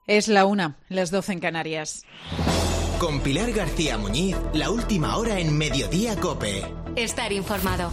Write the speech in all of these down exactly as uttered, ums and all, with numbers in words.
Es la una, las doce en Canarias. Con Pilar García Muñiz, la última hora en Mediodía COPE. Estar informado.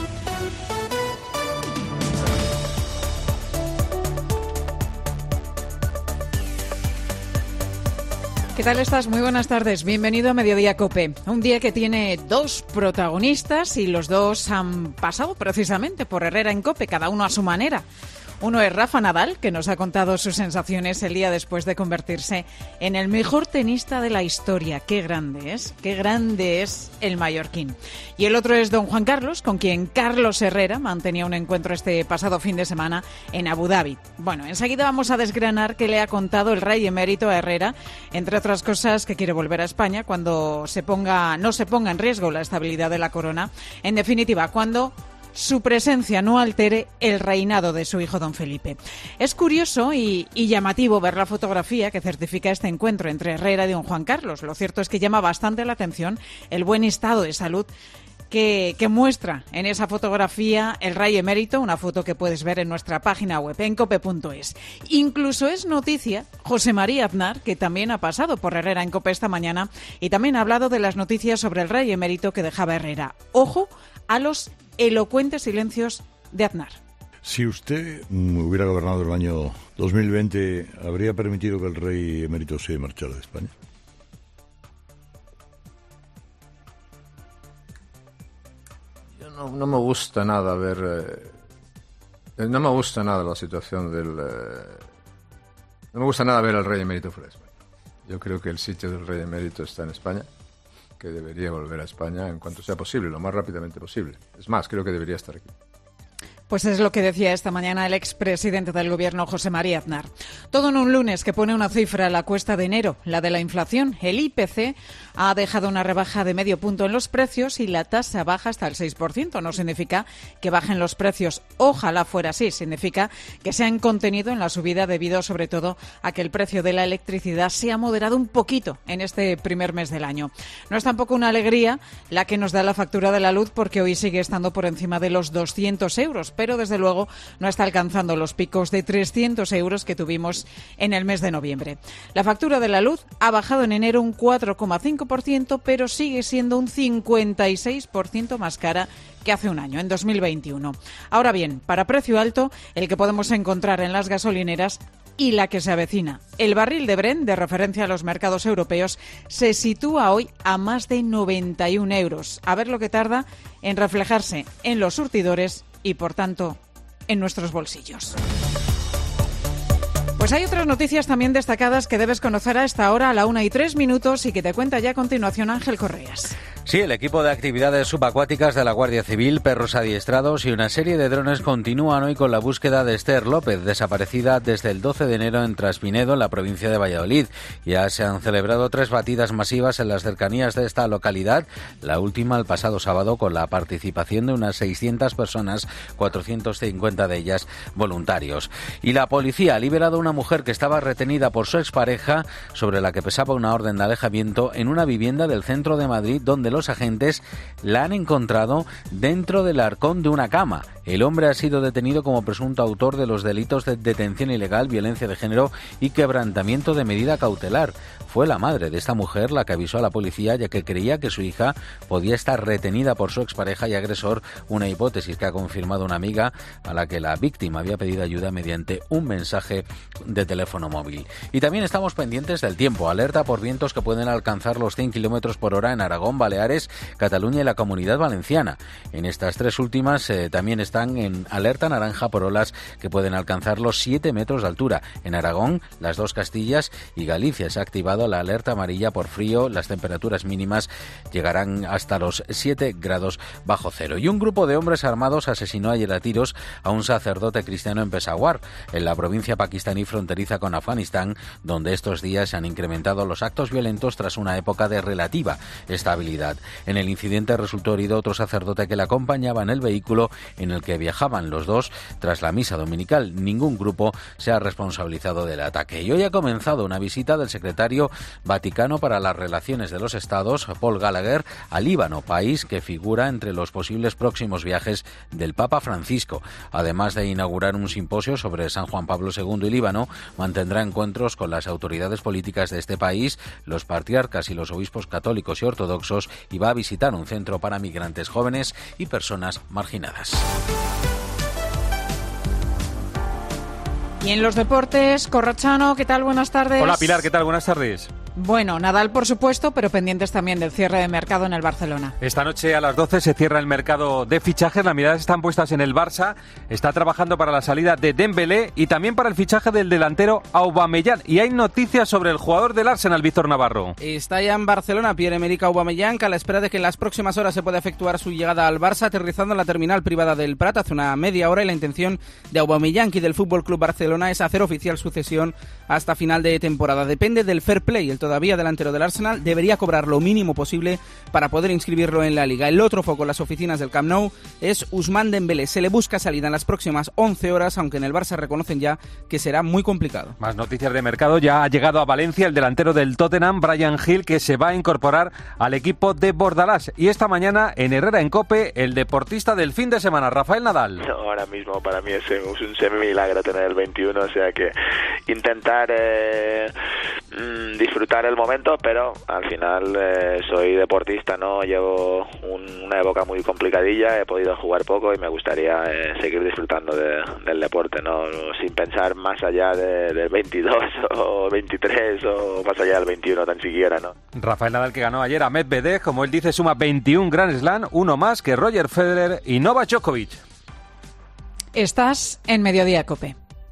¿Qué tal estás? Muy buenas tardes. Bienvenido a Mediodía COPE. Un día que tiene dos protagonistas y los dos han pasado precisamente por Herrera en COPE, cada uno a su manera. Uno es Rafa Nadal, que nos ha contado sus sensaciones el día después de convertirse en el mejor tenista de la historia. ¡Qué grande es! ¡Qué grande es el mallorquín! Y el otro es don Juan Carlos, con quien Carlos Herrera mantenía un encuentro este pasado fin de semana en Abu Dhabi. Bueno, enseguida vamos a desgranar qué le ha contado el rey emérito a Herrera, entre otras cosas que quiere volver a España cuando se ponga, no se ponga en riesgo la estabilidad de la corona. En definitiva, cuando su presencia no altere el reinado de su hijo don Felipe. Es curioso y, y llamativo ver la fotografía que certifica este encuentro entre Herrera y don Juan Carlos. Lo cierto es que llama bastante la atención el buen estado de salud que, que muestra en esa fotografía el rey emérito, una foto que puedes ver en nuestra página web, en cope punto es. Incluso es noticia José María Aznar, que también ha pasado por Herrera en COPE esta mañana y también ha hablado de las noticias sobre el rey emérito que dejaba Herrera. Ojo a los elocuentes silencios de Aznar. Si usted hubiera gobernado el año dos mil veinte, ¿habría permitido que el rey emérito se marchara de España? Yo no, no me gusta nada ver... Eh, no me gusta nada la situación del... Eh, no me gusta nada ver al rey emérito fuera de España. Yo creo que el sitio del rey emérito está en España, que debería volver a España en cuanto sea posible, lo más rápidamente posible. Es más, creo que debería estar aquí. Pues es lo que decía esta mañana el expresidente del Gobierno, José María Aznar. Todo en un lunes que pone una cifra a la cuesta de enero, la de la inflación. El I P C ha dejado una rebaja de medio punto en los precios y la tasa baja hasta el seis por ciento. No significa que bajen los precios. Ojalá fuera así. Significa que se han contenido en la subida debido sobre todo a que el precio de la electricidad se ha moderado un poquito en este primer mes del año. No es tampoco una alegría la que nos da la factura de la luz porque hoy sigue estando por encima de los doscientos euros. Pero desde luego no está alcanzando los picos de trescientos euros que tuvimos en el mes de noviembre. La factura de la luz ha bajado en enero un cuatro coma cinco por ciento, pero sigue siendo un cincuenta y seis por ciento más cara que hace un año, en dos mil veintiuno. Ahora bien, para precio alto, el que podemos encontrar en las gasolineras y la que se avecina. El barril de Brent, de referencia a los mercados europeos, se sitúa hoy a más de noventa y un euros. A ver lo que tarda en reflejarse en los surtidores y, por tanto, en nuestros bolsillos. Pues hay otras noticias también destacadas que debes conocer a esta hora, a la una y tres minutos, y que te cuenta ya a continuación Ángel Correas. Sí, el equipo de actividades subacuáticas de la Guardia Civil, perros adiestrados y una serie de drones continúan hoy con la búsqueda de Esther López, desaparecida desde el doce de enero en Traspinedo, en la provincia de Valladolid. Ya se han celebrado tres batidas masivas en las cercanías de esta localidad, la última el pasado sábado con la participación de unas seiscientas personas, cuatrocientos cincuenta de ellas voluntarios. Y la policía ha liberado a una mujer que estaba retenida por su expareja, sobre la que pesaba una orden de alejamiento, en una vivienda del centro de Madrid, donde los Los agentes la han encontrado dentro del arcón de una cama. El hombre ha sido detenido como presunto autor de los delitos de detención ilegal, violencia de género y quebrantamiento de medida cautelar. Fue la madre de esta mujer la que avisó a la policía, ya que creía que su hija podía estar retenida por su expareja y agresor, una hipótesis que ha confirmado una amiga a la que la víctima había pedido ayuda mediante un mensaje de teléfono móvil. Y también estamos pendientes del tiempo. Alerta por vientos que pueden alcanzar los cien kilómetros por hora en Aragón, Baleares, Cataluña y la Comunidad Valenciana. En estas tres últimas eh, también están en alerta naranja por olas que pueden alcanzar los siete metros de altura. En Aragón, las dos Castillas y Galicia se ha activado la alerta amarilla por frío. Las temperaturas mínimas llegarán hasta los siete grados bajo cero. Y un grupo de hombres armados asesinó ayer a tiros a un sacerdote cristiano en Peshawar, en la provincia pakistaní fronteriza con Afganistán, donde estos días se han incrementado los actos violentos tras una época de relativa estabilidad. En el incidente resultó herido otro sacerdote que le acompañaba en el vehículo en el que viajaban los dos tras la misa dominical. Ningún grupo se ha responsabilizado del ataque. Y hoy ha comenzado una visita del secretario Vaticano para las Relaciones de los Estados, Paul Gallagher, a Líbano, país que figura entre los posibles próximos viajes del Papa Francisco. Además de inaugurar un simposio sobre San Juan Pablo segundo y Líbano, mantendrá encuentros con las autoridades políticas de este país, los patriarcas y los obispos católicos y ortodoxos, y va a visitar un centro para migrantes jóvenes y personas marginadas. Y en los deportes, Corrochano, ¿qué tal? Buenas tardes. Hola Pilar, ¿qué tal? Buenas tardes. Bueno, Nadal por supuesto, pero pendientes también del cierre de mercado en el Barcelona. Esta noche a las doce se cierra el mercado de fichajes, las miradas están puestas en el Barça, está trabajando para la salida de Dembélé y también para el fichaje del delantero Aubameyang. Y hay noticias sobre el jugador del Arsenal, Víctor Navarro. Está ya en Barcelona Pierre-Emerick Aubameyang, a la espera de que en las próximas horas se pueda efectuar su llegada al Barça, aterrizando en la terminal privada del Prat hace una media hora, y la intención de Aubameyang y del F C Barcelona es hacer oficial su cesión hasta final de temporada. Depende del fair play. El todavía delantero del Arsenal debería cobrar lo mínimo posible para poder inscribirlo en la Liga. El otro foco en las oficinas del Camp Nou es Ousmane Dembélé. Se le busca salida en las próximas once horas, aunque en el Barça reconocen ya que será muy complicado. Más noticias de mercado. Ya ha llegado a Valencia el delantero del Tottenham, Bryan Gil, que se va a incorporar al equipo de Bordalás. Y esta mañana en Herrera en COPE, el deportista del fin de semana, Rafael Nadal. No, ahora mismo para mí es un semi-milagro tener el veintiuno, o sea que intentar eh, disfrutar el momento, pero al final eh, soy deportista, no llevo un, una época muy complicadilla, he podido jugar poco y me gustaría eh, seguir disfrutando de, del deporte, no sin pensar más allá de, del veintidós o veintitrés o más allá del veintiuno tan siquiera, ¿no? Rafael Nadal, que ganó ayer a Medvedev, como él dice, suma veintiún Grand Slam, uno más que Roger Federer y Novak Djokovic. Estás en Mediodía COPE.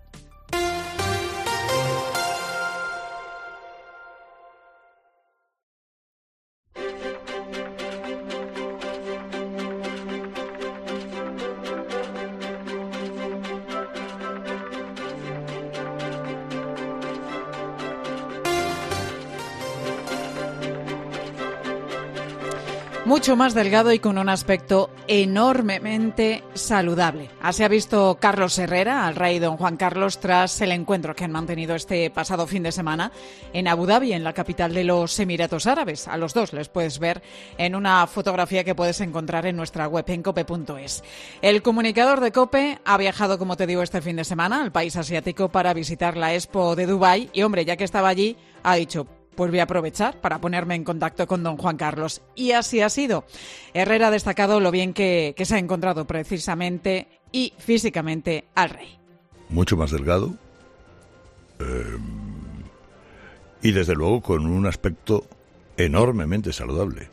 Mucho más delgado y con un aspecto enormemente saludable. Así ha visto Carlos Herrera al rey don Juan Carlos tras el encuentro que han mantenido este pasado fin de semana en Abu Dhabi, en la capital de los Emiratos Árabes. A los dos les puedes ver en una fotografía que puedes encontrar en nuestra web en cope punto es. El comunicador de COPE ha viajado, como te digo, este fin de semana al país asiático para visitar la Expo de Dubái y, hombre, ya que estaba allí, ha dicho: pues voy a aprovechar para ponerme en contacto con don Juan Carlos. Y así ha sido. Herrera ha destacado lo bien que, que se ha encontrado precisamente y físicamente al rey. Mucho más delgado eh, y desde luego con un aspecto enormemente saludable.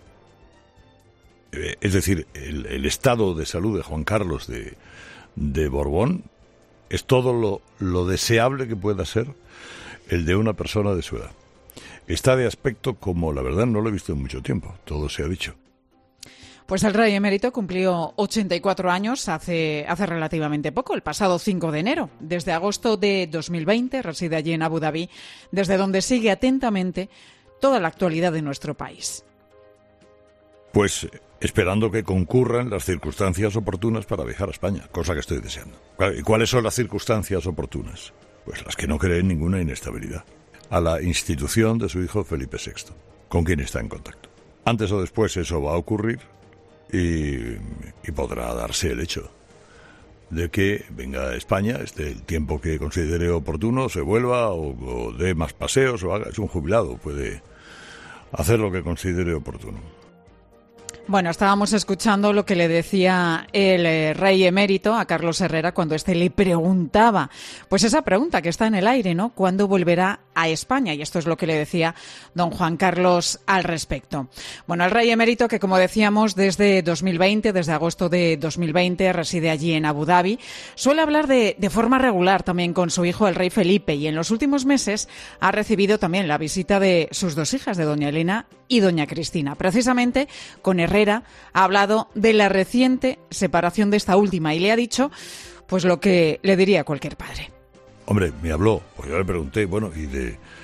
Eh, es decir, el, el estado de salud de Juan Carlos de, de Borbón es todo lo, lo deseable que pueda ser el de una persona de su edad. Está de aspecto como, la verdad, no lo he visto en mucho tiempo, todo se ha dicho. Pues el rey emérito cumplió ochenta y cuatro años hace, hace relativamente poco, el pasado cinco de enero. Desde agosto de dos mil veinte reside allí en Abu Dhabi, desde donde sigue atentamente toda la actualidad de nuestro país. Pues esperando que concurran las circunstancias oportunas para viajar a España, cosa que estoy deseando. ¿Y cuáles son las circunstancias oportunas? Pues las que no creen ninguna inestabilidad. A la institución de su hijo Felipe sexto, con quien está en contacto. Antes o después eso va a ocurrir y, y podrá darse el hecho de que venga a España, esté el tiempo que considere oportuno, se vuelva o, o dé más paseos o haga, es un jubilado, puede hacer lo que considere oportuno. Bueno, estábamos escuchando lo que le decía el eh, rey emérito a Carlos Herrera cuando éste le preguntaba, pues esa pregunta que está en el aire, ¿no? ¿Cuándo volverá a España? Y esto es lo que le decía don Juan Carlos al respecto. Bueno, el rey emérito, que como decíamos, desde dos mil veinte, desde agosto de dos mil veinte, reside allí en Abu Dhabi, suele hablar de, de forma regular también con su hijo, el rey Felipe, y en los últimos meses ha recibido también la visita de sus dos hijas, de doña Elena y doña Cristina. Precisamente con Herrera ha hablado de la reciente separación de esta última y le ha dicho pues lo que le diría cualquier padre. Hombre, me habló, pues yo le pregunté, bueno, y de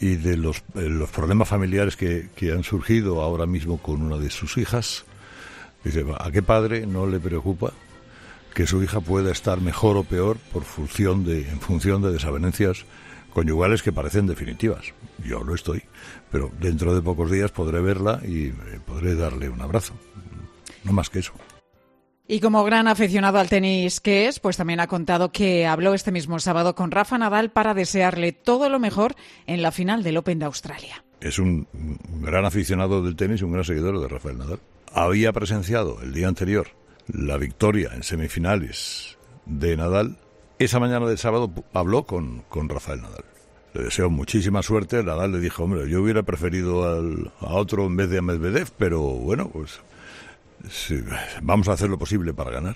y de los, eh, los problemas familiares que, que han surgido ahora mismo con una de sus hijas. Dice, ¿a qué padre no le preocupa que su hija pueda estar mejor o peor por función de, en función de desavenencias conyugales que parecen definitivas? Yo lo estoy, pero dentro de pocos días podré verla y eh, podré darle un abrazo. No más que eso. Y como gran aficionado al tenis que es, pues también ha contado que habló este mismo sábado con Rafa Nadal para desearle todo lo mejor en la final del Open de Australia. Es un, un gran aficionado del tenis y un gran seguidor de Rafael Nadal. Había presenciado el día anterior la victoria en semifinales de Nadal. Esa mañana del sábado habló con, con Rafael Nadal. Le deseo muchísima suerte. Nadal le dijo, hombre, yo hubiera preferido al, a otro en vez de a Medvedev, pero bueno, pues sí, vamos a hacer lo posible para ganar.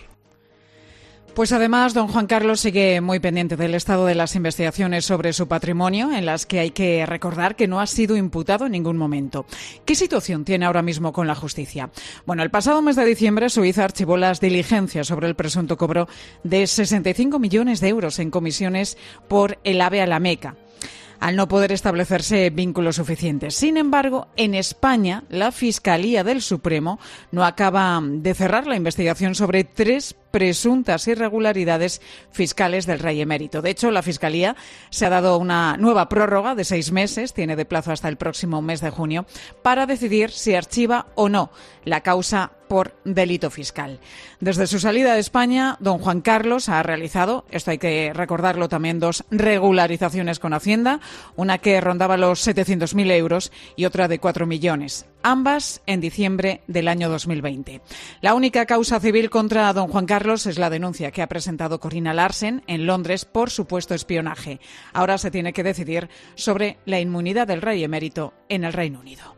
Pues además, don Juan Carlos sigue muy pendiente del estado de las investigaciones sobre su patrimonio, en las que hay que recordar que no ha sido imputado en ningún momento. ¿Qué situación tiene ahora mismo con la justicia? Bueno, el pasado mes de diciembre Suiza archivó las diligencias sobre el presunto cobro de sesenta y cinco millones de euros en comisiones por el AVE a la Meca, al no poder establecerse vínculos suficientes. Sin embargo, en España, la Fiscalía del Supremo no acaba de cerrar la investigación sobre tres presuntas irregularidades fiscales del rey emérito. De hecho, la Fiscalía se ha dado una nueva prórroga de seis meses, tiene de plazo hasta el próximo mes de junio, para decidir si archiva o no la causa por delito fiscal. Desde su salida de España, don Juan Carlos ha realizado, esto hay que recordarlo también, dos regularizaciones con Hacienda, una que rondaba los setecientos mil euros y otra de cuatro millones, ambas en diciembre del año dos mil veinte. La única causa civil contra don Juan Carlos es la denuncia que ha presentado Corina Larsen en Londres por supuesto espionaje. Ahora se tiene que decidir sobre la inmunidad del rey emérito en el Reino Unido.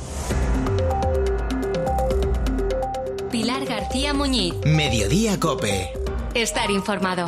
Pilar García Muñiz. Mediodía COPE. Estar informado.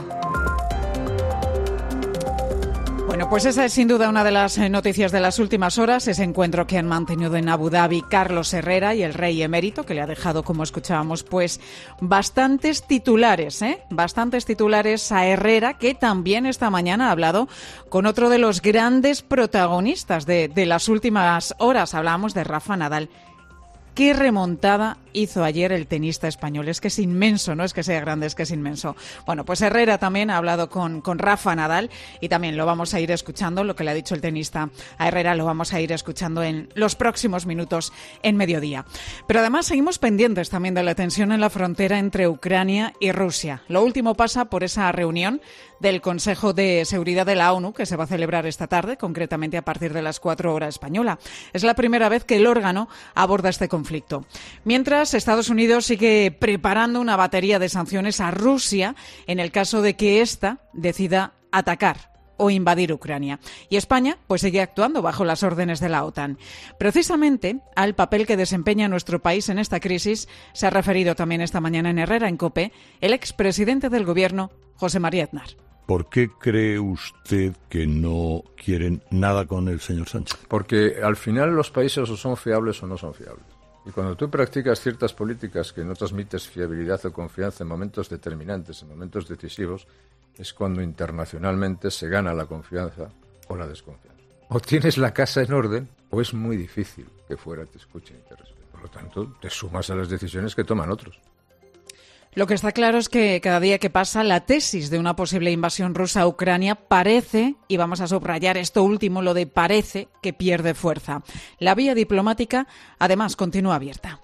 Bueno, pues esa es sin duda una de las noticias de las últimas horas, ese encuentro que han mantenido en Abu Dhabi Carlos Herrera y el rey emérito, que le ha dejado, como escuchábamos, pues bastantes titulares, ¿eh? Bastantes titulares a Herrera, que también esta mañana ha hablado con otro de los grandes protagonistas de, de las últimas horas. Hablábamos de Rafa Nadal. ¿Qué remontada hizo ayer el tenista español? Es que es inmenso, no es que sea grande, es que es inmenso. Bueno, pues Herrera también ha hablado con, con Rafa Nadal y también lo vamos a ir escuchando, lo que le ha dicho el tenista a Herrera lo vamos a ir escuchando en los próximos minutos en Mediodía. Pero además seguimos pendientes también de la tensión en la frontera entre Ucrania y Rusia. Lo último pasa por esa reunión del Consejo de Seguridad de la ONU que se va a celebrar esta tarde, concretamente a partir de las cuatro horas española. Es la primera vez que el órgano aborda este conflicto. Mientras, Estados Unidos sigue preparando una batería de sanciones a Rusia en el caso de que ésta decida atacar o invadir Ucrania. Y España pues sigue actuando bajo las órdenes de la OTAN. Precisamente al papel que desempeña nuestro país en esta crisis se ha referido también esta mañana en Herrera en COPE el expresidente del Gobierno, José María Aznar. ¿Por qué cree usted que no quieren nada con el señor Sánchez? Porque al final los países o son fiables o no son fiables. Y cuando tú practicas ciertas políticas que no transmites fiabilidad o confianza en momentos determinantes, en momentos decisivos, es cuando internacionalmente se gana la confianza o la desconfianza. O tienes la casa en orden o es muy difícil que fuera te escuchen y te respeten. Por lo tanto, te sumas a las decisiones que toman otros. Lo que está claro es que cada día que pasa la tesis de una posible invasión rusa a Ucrania parece, y vamos a subrayar esto último, lo de parece, que pierde fuerza. La vía diplomática, además, continúa abierta.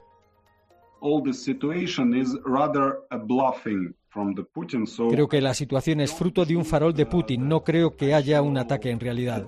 Creo que la situación es fruto de un farol de Putin. No creo que haya un ataque en realidad.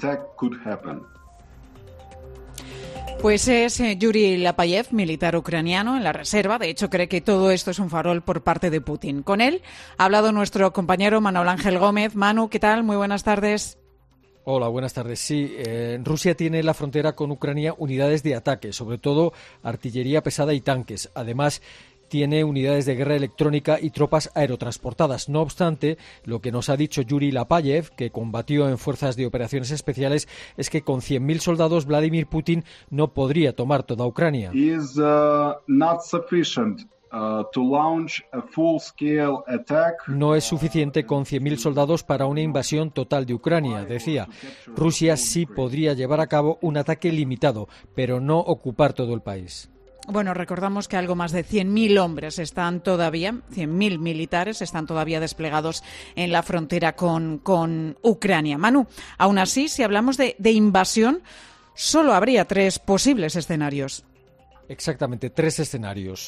Pues es eh, Yuri Lapayev, militar ucraniano en la reserva. De hecho, cree que todo esto es un farol por parte de Putin. Con él ha hablado nuestro compañero Manuel Ángel Gómez. Manu, ¿qué tal? Muy buenas tardes. Hola, buenas tardes. Sí, eh, Rusia tiene en la frontera con Ucrania unidades de ataque, sobre todo artillería pesada y tanques. Además, tiene unidades de guerra electrónica y tropas aerotransportadas. No obstante, lo que nos ha dicho Yuri Lapayev, que combatió en fuerzas de operaciones especiales, es que con cien mil soldados Vladimir Putin no podría tomar toda Ucrania. Is, uh, not sufficient No es suficiente con cien mil soldados para una invasión total de Ucrania, decía. Rusia sí podría llevar a cabo un ataque limitado, pero no ocupar todo el país. Bueno, recordamos que algo más de cien mil hombres están todavía, cien mil militares están todavía desplegados en la frontera con, con Ucrania. Manu, aún así, si hablamos de, de invasión, solo habría tres posibles escenarios. Exactamente, tres escenarios.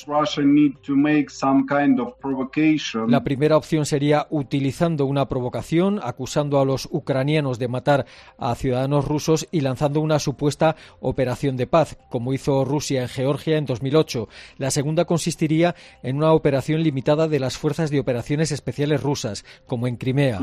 La primera opción sería utilizando una provocación, acusando a los ucranianos de matar a ciudadanos rusos y lanzando una supuesta operación de paz, como hizo Rusia en Georgia en dos mil ocho. La segunda consistiría en una operación limitada de las fuerzas de operaciones especiales rusas, como en Crimea.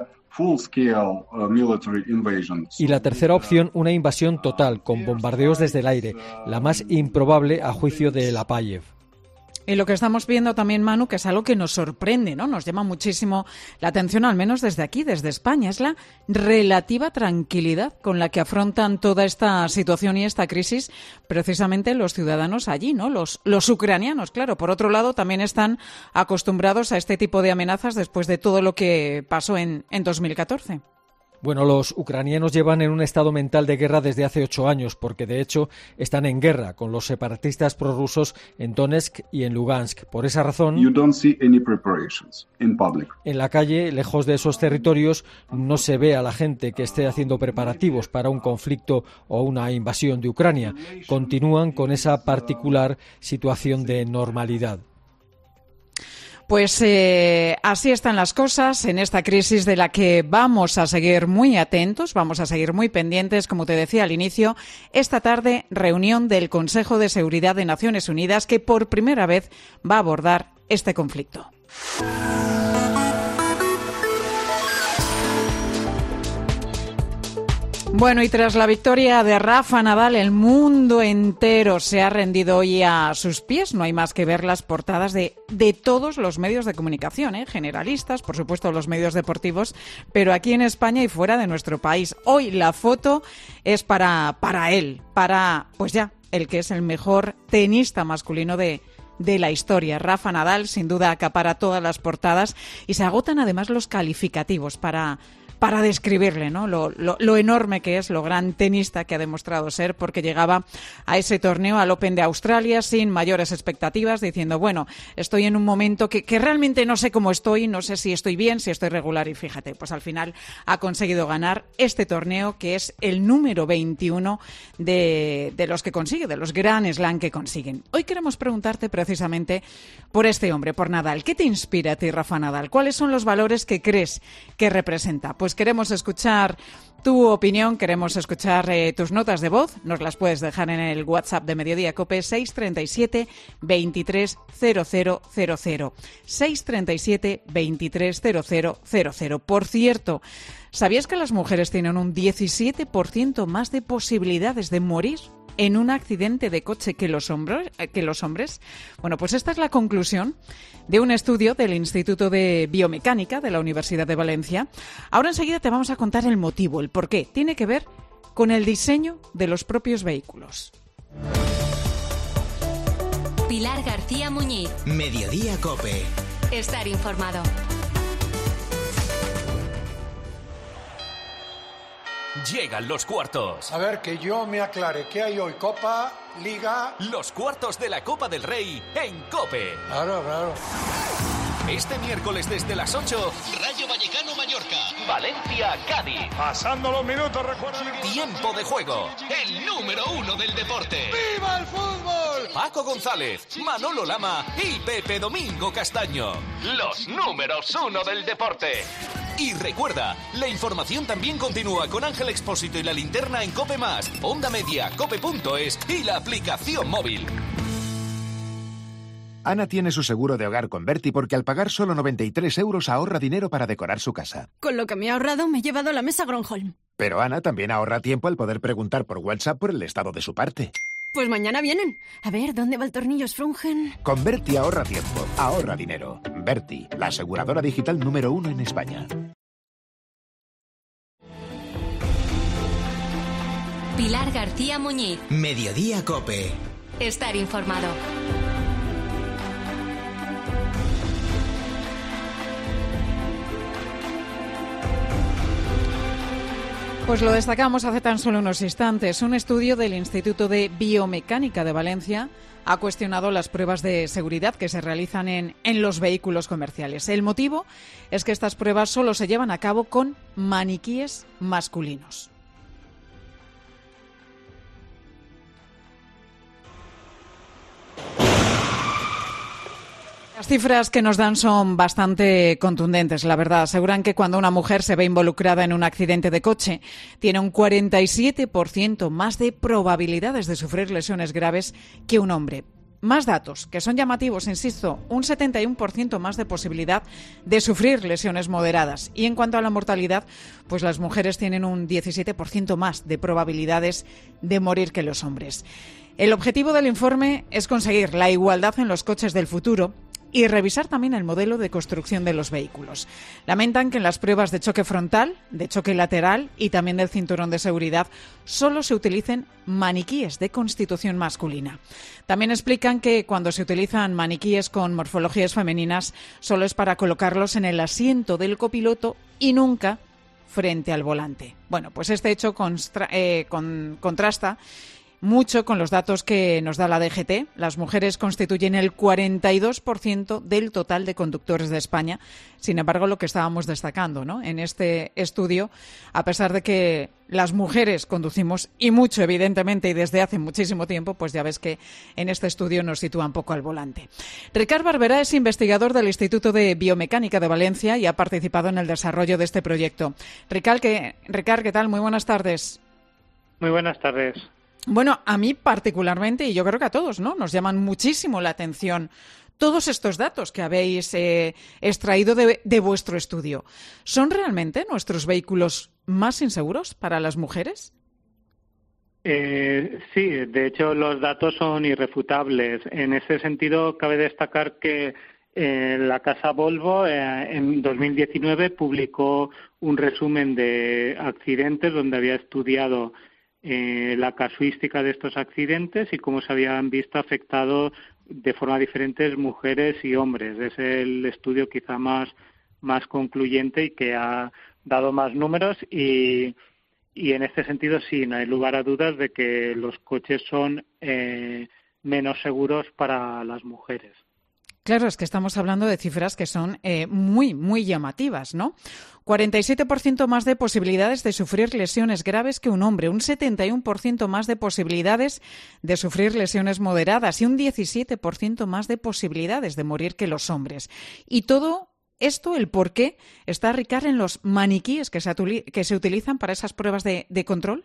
Y la tercera opción, una invasión total, con bombardeos desde el aire, la más improbable a juicio de Lapayev. Y lo que estamos viendo también, Manu, que es algo que nos sorprende, ¿no? Nos llama muchísimo la atención, al menos desde aquí, desde España, es la relativa tranquilidad con la que afrontan toda esta situación y esta crisis precisamente los ciudadanos allí, ¿no? Los, los ucranianos, claro. Por otro lado, también están acostumbrados a este tipo de amenazas después de todo lo que pasó en, en dos mil catorce. Bueno, los ucranianos llevan en un estado mental de guerra desde hace ocho años, porque de hecho están en guerra con los separatistas prorrusos en Donetsk y en Lugansk. Por esa razón, you don't see any preparations in public. En la calle, lejos de esos territorios, no se ve a la gente que esté haciendo preparativos para un conflicto o una invasión de Ucrania. Continúan con esa particular situación de normalidad. Pues eh, así están las cosas en esta crisis de la que vamos a seguir muy atentos, vamos a seguir muy pendientes, como te decía al inicio. Esta tarde, reunión del Consejo de Seguridad de Naciones Unidas que por primera vez va a abordar este conflicto. Bueno, y tras la victoria de Rafa Nadal, el mundo entero se ha rendido hoy a sus pies. No hay más que ver las portadas de, de todos los medios de comunicación, ¿eh? Generalistas, por supuesto los medios deportivos, pero aquí en España y fuera de nuestro país. Hoy la foto es para, para él, para, pues ya, el que es el mejor tenista masculino de de la historia. Rafa Nadal sin duda acapara todas las portadas y se agotan además los calificativos para para describirle, ¿no? Lo, lo, lo enorme que es, lo gran tenista que ha demostrado ser, porque llegaba a ese torneo, al Open de Australia, sin mayores expectativas, diciendo, bueno, estoy en un momento que, que realmente no sé cómo estoy, no sé si estoy bien, si estoy regular, y fíjate, pues al final ha conseguido ganar este torneo, que es el número veintiuno de, de los que consigue, de los Grand Slam que consiguen. Hoy queremos preguntarte precisamente por este hombre, por Nadal. ¿Qué te inspira a ti, Rafa Nadal? ¿Cuáles son los valores que crees que representa? Pues queremos escuchar tu opinión, queremos escuchar eh, tus notas de voz. Nos las puedes dejar en el WhatsApp de Mediodía Cope, seis treinta y siete, veintitrés, cero cero cero cero. seis treinta y siete, veintitrés, cero cero cero cero. Por cierto, ¿sabías que las mujeres tienen un diecisiete por ciento más de posibilidades de morir en un accidente de coche que los hombres, que los hombres? Bueno, pues esta es la conclusión de un estudio del Instituto de Biomecánica de la Universidad de Valencia. Ahora enseguida te vamos a contar el motivo, el por qué. Tiene que ver con el diseño de los propios vehículos. Pilar García Muñiz. Mediodía Cope. Estar informado. Llegan los cuartos. A ver, que yo me aclare. ¿Qué hay hoy? ¿Copa? ¿Liga? Los cuartos de la Copa del Rey en COPE. Claro, claro. Este miércoles desde las ocho, Rayo Vallecano Mallorca, Valencia Cádiz. Pasando los minutos, recuerda. Tiempo de juego, el número uno del deporte. ¡Viva el fútbol! Paco González, Manolo Lama y Pepe Domingo Castaño. Los números uno del deporte. Y recuerda, la información también continúa con Ángel Expósito y la linterna en COPE Más, Onda Media, cope punto es y la aplicación móvil. Ana tiene su seguro de hogar con Berti porque al pagar solo noventa y tres euros ahorra dinero para decorar su casa. Con lo que me he ahorrado me he llevado la mesa Gronholm. Pero Ana también ahorra tiempo al poder preguntar por WhatsApp por el estado de su parte. Pues mañana vienen. A ver, ¿dónde va el tornillo Sprungen? Con Berti ahorra tiempo, ahorra dinero. Berti, la aseguradora digital número uno en España. Pilar García Muñiz. Mediodía Cope. Estar informado. Pues lo destacamos hace tan solo unos instantes. Un estudio del Instituto de Biomecánica de Valencia ha cuestionado las pruebas de seguridad que se realizan en, en los vehículos comerciales. El motivo es que estas pruebas solo se llevan a cabo con maniquíes masculinos. Las cifras que nos dan son bastante contundentes, la verdad. Aseguran que cuando una mujer se ve involucrada en un accidente de coche, tiene un cuarenta y siete por ciento más de probabilidades de sufrir lesiones graves que un hombre. Más datos, que son llamativos, insisto, un setenta y uno por ciento más de posibilidad de sufrir lesiones moderadas. Y en cuanto a la mortalidad, pues las mujeres tienen un diecisiete por ciento más de probabilidades de morir que los hombres. El objetivo del informe es conseguir la igualdad en los coches del futuro y revisar también el modelo de construcción de los vehículos. Lamentan que en las pruebas de choque frontal, de choque lateral y también del cinturón de seguridad solo se utilicen maniquíes de constitución masculina. También explican que cuando se utilizan maniquíes con morfologías femeninas solo es para colocarlos en el asiento del copiloto y nunca frente al volante. Bueno, pues este hecho constra- eh, con, contrasta mucho con los datos que nos da la D G T. Las mujeres constituyen el cuarenta y dos por ciento del total de conductores de España. Sin embargo, lo que estábamos destacando, ¿no?, en este estudio, a pesar de que las mujeres conducimos, y mucho, evidentemente, y desde hace muchísimo tiempo, pues ya ves que en este estudio nos sitúa un poco al volante. Ricard Barberá es investigador del Instituto de Biomecánica de Valencia y ha participado en el desarrollo de este proyecto. Ricard, ¿qué, Ricard, ¿qué tal? Muy buenas tardes. Muy buenas tardes. Bueno, a mí particularmente, y yo creo que a todos, ¿no?, nos llaman muchísimo la atención todos estos datos que habéis eh, extraído de, de vuestro estudio. ¿Son realmente nuestros vehículos más inseguros para las mujeres? Eh, sí, de hecho los datos son irrefutables. En ese sentido, cabe destacar que eh, la casa Volvo eh, en dos mil diecinueve publicó un resumen de accidentes donde había estudiado Eh, la casuística de estos accidentes y cómo se habían visto afectados de forma diferente mujeres y hombres. Es el estudio quizá más, más concluyente y que ha dado más números y, y en este sentido sí, no hay lugar a dudas de que los coches son eh, menos seguros para las mujeres. Claro, es que estamos hablando de cifras que son eh, muy, muy llamativas, ¿no? cuarenta y siete por ciento más de posibilidades de sufrir lesiones graves que un hombre, un setenta y uno por ciento más de posibilidades de sufrir lesiones moderadas y un diecisiete por ciento más de posibilidades de morir que los hombres. Y todo esto, el por qué, está, Ricard, en los maniquíes que se, que se utilizan para esas pruebas de, de control.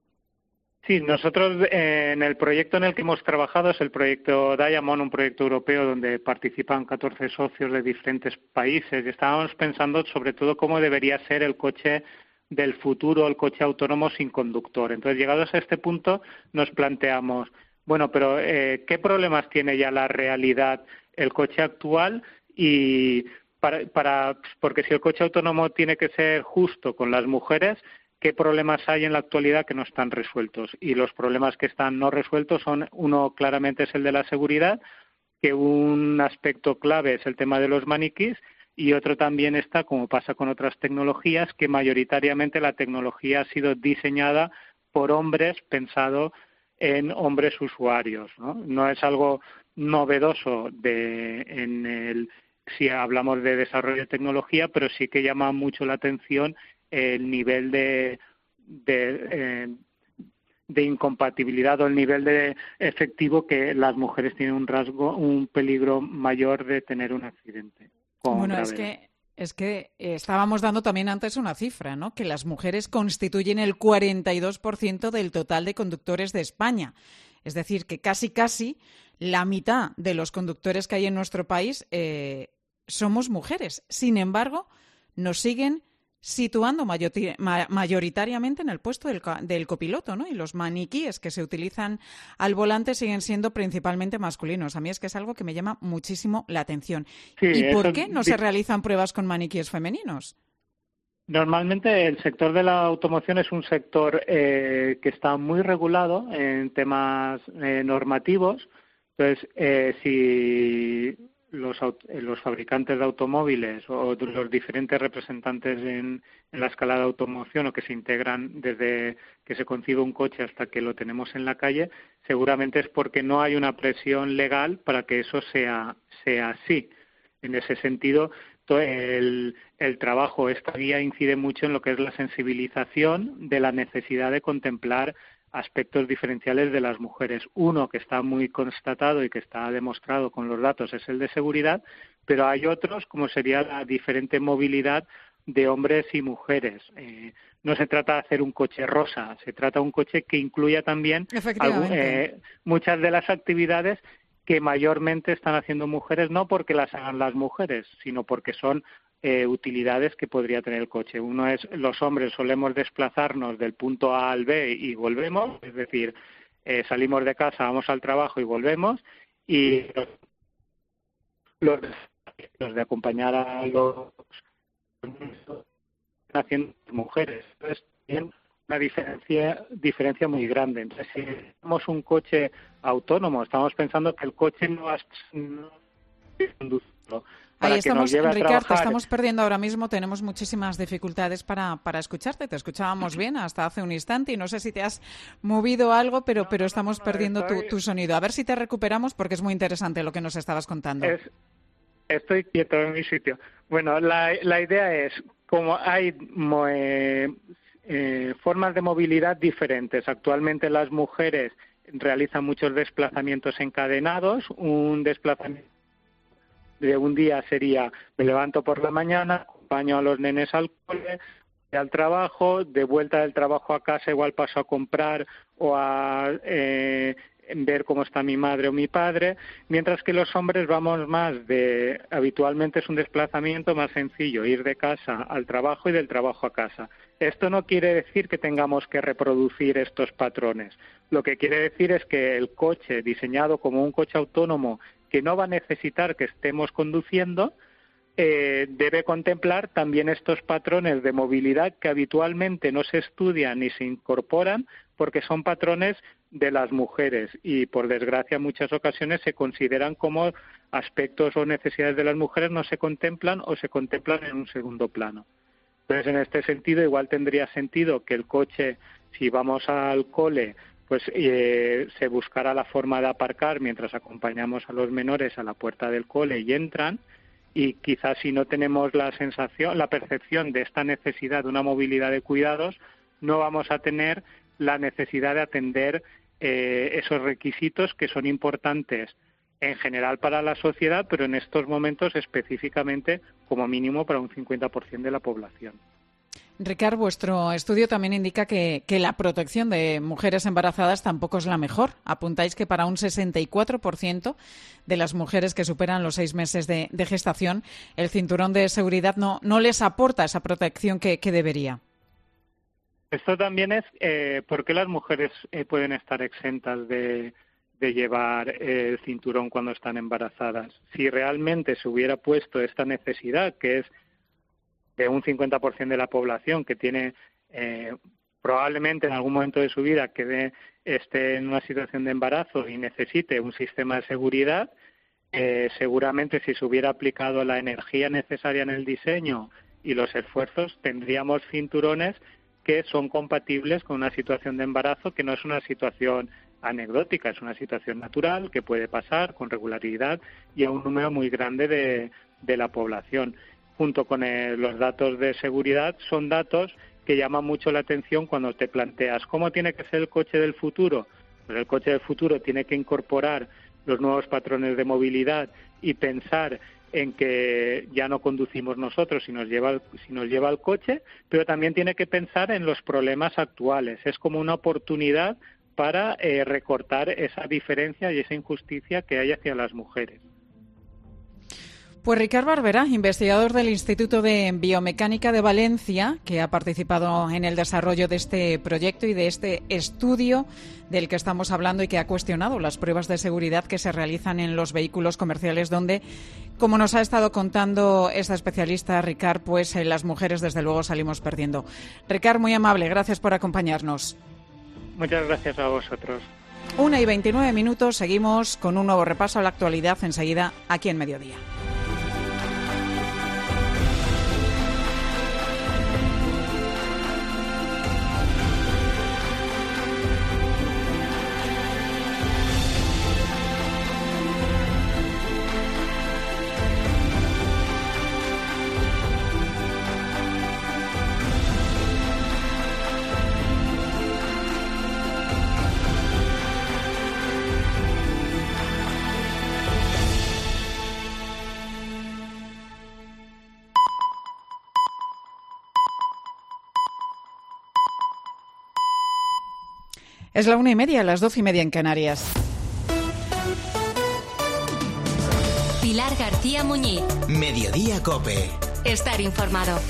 Sí, nosotros eh, en el proyecto en el que hemos trabajado es el proyecto Diamond, un proyecto europeo donde participan catorce socios de diferentes países y estábamos pensando sobre todo cómo debería ser el coche del futuro, el coche autónomo sin conductor. Entonces, llegados a este punto, nos planteamos, bueno, pero eh, ¿qué problemas tiene ya la realidad el coche actual? Y para, para porque si el coche autónomo tiene que ser justo con las mujeres, ¿qué problemas hay en la actualidad que no están resueltos? Y los problemas que están no resueltos son, uno claramente es el de la seguridad, que un aspecto clave es el tema de los maniquís, y otro también está, como pasa con otras tecnologías, que mayoritariamente la tecnología ha sido diseñada por hombres, pensado en hombres usuarios, ¿no? No es algo novedoso de, en el, si hablamos de desarrollo de tecnología, pero sí que llama mucho la atención el nivel de, de, eh, de incompatibilidad o el nivel de efectivo que las mujeres tienen un rasgo, un peligro mayor de tener un accidente. Bueno, es que, es que estábamos dando también antes una cifra, ¿no?, que las mujeres constituyen el cuarenta y dos por ciento del total de conductores de España. Es decir, que casi, casi la mitad de los conductores que hay en nuestro país eh, somos mujeres. Sin embargo, nos siguen situando mayoritariamente en el puesto del, del copiloto, ¿no? Y los maniquíes que se utilizan al volante siguen siendo principalmente masculinos. A mí es que es algo que me llama muchísimo la atención. Sí, ¿Y por eso, qué no se realizan pruebas con maniquíes femeninos? Normalmente el sector de la automoción es un sector eh, que está muy regulado en temas eh, normativos. Entonces, eh, si los, los fabricantes de automóviles o los diferentes representantes en, en la escala de automoción o que se integran desde que se concibe un coche hasta que lo tenemos en la calle, seguramente es porque no hay una presión legal para que eso sea, sea así. En ese sentido, el, el trabajo, esta guía incide mucho en lo que es la sensibilización de la necesidad de contemplar aspectos diferenciales de las mujeres. Uno que está muy constatado y que está demostrado con los datos es el de seguridad, pero hay otros, como sería la diferente movilidad de hombres y mujeres. Eh, no se trata de hacer un coche rosa, se trata de un coche que incluya también algún, eh, muchas de las actividades que mayormente están haciendo mujeres, no porque las hagan las mujeres, sino porque son Eh, utilidades que podría tener el coche. Uno es, los hombres solemos desplazarnos del punto A al B y volvemos, es decir, eh, salimos de casa, vamos al trabajo y volvemos, y los, los de acompañar a los haciendo mujeres. Entonces, tienen una diferencia diferencia muy grande. Entonces, si tenemos un coche autónomo, estamos pensando que el coche no va a conducirlo. Ahí estamos, Ricard, te estamos perdiendo ahora mismo, tenemos muchísimas dificultades para, para escucharte, te escuchábamos bien hasta hace un instante y no sé si te has movido algo, pero, no, pero estamos no, no, perdiendo estoy... tu, tu sonido. A ver si te recuperamos porque es muy interesante lo que nos estabas contando. Es, estoy quieto en mi sitio. Bueno, la, la idea es, como hay eh, eh, formas de movilidad diferentes, actualmente las mujeres realizan muchos desplazamientos encadenados, un desplazamiento de un día sería, me levanto por la mañana, acompaño a los nenes al cole, al trabajo, de vuelta del trabajo a casa igual paso a comprar o a eh, ver cómo está mi madre o mi padre, mientras que los hombres vamos más de, habitualmente es un desplazamiento más sencillo, ir de casa al trabajo y del trabajo a casa. Esto no quiere decir que tengamos que reproducir estos patrones. Lo que quiere decir es que el coche diseñado como un coche autónomo que no va a necesitar que estemos conduciendo, eh, debe contemplar también estos patrones de movilidad que habitualmente no se estudian ni se incorporan porque son patrones de las mujeres y, por desgracia, en muchas ocasiones se consideran como aspectos o necesidades de las mujeres, no se contemplan o se contemplan en un segundo plano. Entonces, en este sentido, igual tendría sentido que el coche, si vamos al cole, pues eh, se buscará la forma de aparcar mientras acompañamos a los menores a la puerta del cole y entran, y quizás si no tenemos la sensación, la percepción de esta necesidad de una movilidad de cuidados, no vamos a tener la necesidad de atender eh, esos requisitos que son importantes en general para la sociedad, pero en estos momentos específicamente como mínimo para un cincuenta por ciento de la población. Ricard, vuestro estudio también indica que, que la protección de mujeres embarazadas tampoco es la mejor. Apuntáis que para un sesenta y cuatro por ciento de las mujeres que superan los seis meses de, de gestación, el cinturón de seguridad no, no les aporta esa protección que, que debería. Esto también es eh, por qué las mujeres eh, pueden estar exentas de, de llevar eh, el cinturón cuando están embarazadas. Si realmente se hubiera puesto esta necesidad, que es de un cincuenta por ciento de la población que tiene eh, probablemente en algún momento de su vida que de, esté en una situación de embarazo y necesite un sistema de seguridad, eh, seguramente si se hubiera aplicado la energía necesaria en el diseño y los esfuerzos, tendríamos cinturones que son compatibles con una situación de embarazo que no es una situación anecdótica, es una situación natural que puede pasar con regularidad y a un número muy grande de, de la población. Junto con el, los datos de seguridad, son datos que llaman mucho la atención cuando te planteas cómo tiene que ser el coche del futuro. Pues el coche del futuro tiene que incorporar los nuevos patrones de movilidad y pensar en que ya no conducimos nosotros si nos lleva el, si nos lleva el coche, pero también tiene que pensar en los problemas actuales. Es como una oportunidad para eh, recortar esa diferencia y esa injusticia que hay hacia las mujeres. Pues Ricard Barberá, investigador del Instituto de Biomecánica de Valencia, que ha participado en el desarrollo de este proyecto y de este estudio del que estamos hablando y que ha cuestionado las pruebas de seguridad que se realizan en los vehículos comerciales, donde, como nos ha estado contando esta especialista Ricard, pues eh, las mujeres desde luego salimos perdiendo. Ricard, muy amable, gracias por acompañarnos. Muchas gracias a vosotros. Una y veintinueve minutos, seguimos con un nuevo repaso a la actualidad enseguida aquí en Mediodía. Es la una y media, las doce y media en Canarias. Pilar García Muñiz. Mediodía COPE. Estar informado.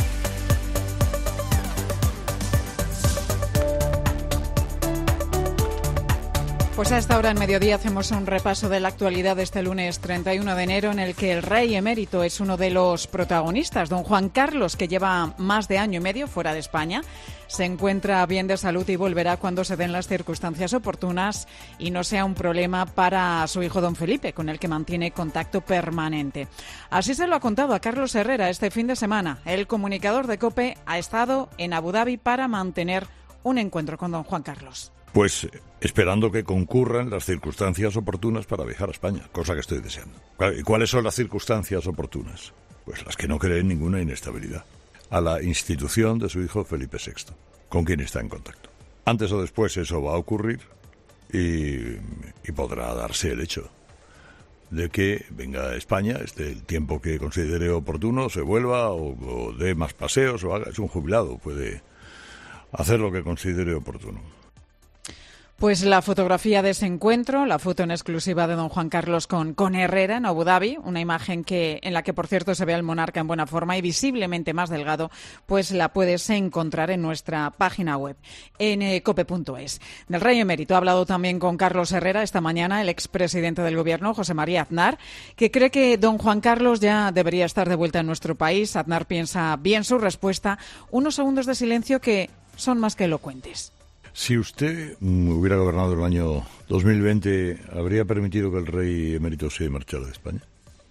Pues a esta hora en Mediodía hacemos un repaso de la actualidad de este lunes treinta y uno de enero, en el que el rey emérito es uno de los protagonistas. Don Juan Carlos, que lleva más de año y medio fuera de España, se encuentra bien de salud y volverá cuando se den las circunstancias oportunas y no sea un problema para su hijo don Felipe, con el que mantiene contacto permanente. Así se lo ha contado a Carlos Herrera este fin de semana. El comunicador de COPE ha estado en Abu Dhabi para mantener un encuentro con don Juan Carlos. Pues esperando que concurran las circunstancias oportunas para viajar a España, cosa que estoy deseando. ¿Y cuáles son las circunstancias oportunas? Pues las que no creen ninguna inestabilidad. A la institución de su hijo Felipe sexto, con quien está en contacto. Antes o después eso va a ocurrir y, y podrá darse el hecho de que venga a España, esté el tiempo que considere oportuno, se vuelva o, o dé más paseos o haga, es un jubilado, puede hacer lo que considere oportuno. Pues la fotografía de ese encuentro, la foto en exclusiva de don Juan Carlos con, con Herrera en Abu Dhabi, una imagen que en la que, por cierto, se ve al monarca en buena forma y visiblemente más delgado, pues la puedes encontrar en nuestra página web, en eh, cope punto es. Del rey emérito ha hablado también con Carlos Herrera esta mañana el expresidente del Gobierno, José María Aznar, que cree que don Juan Carlos ya debería estar de vuelta en nuestro país. Aznar piensa bien su respuesta. Unos segundos de silencio que son más que elocuentes. Si usted hubiera gobernado el año dos mil veinte, ¿habría permitido que el rey emérito se marchara de España?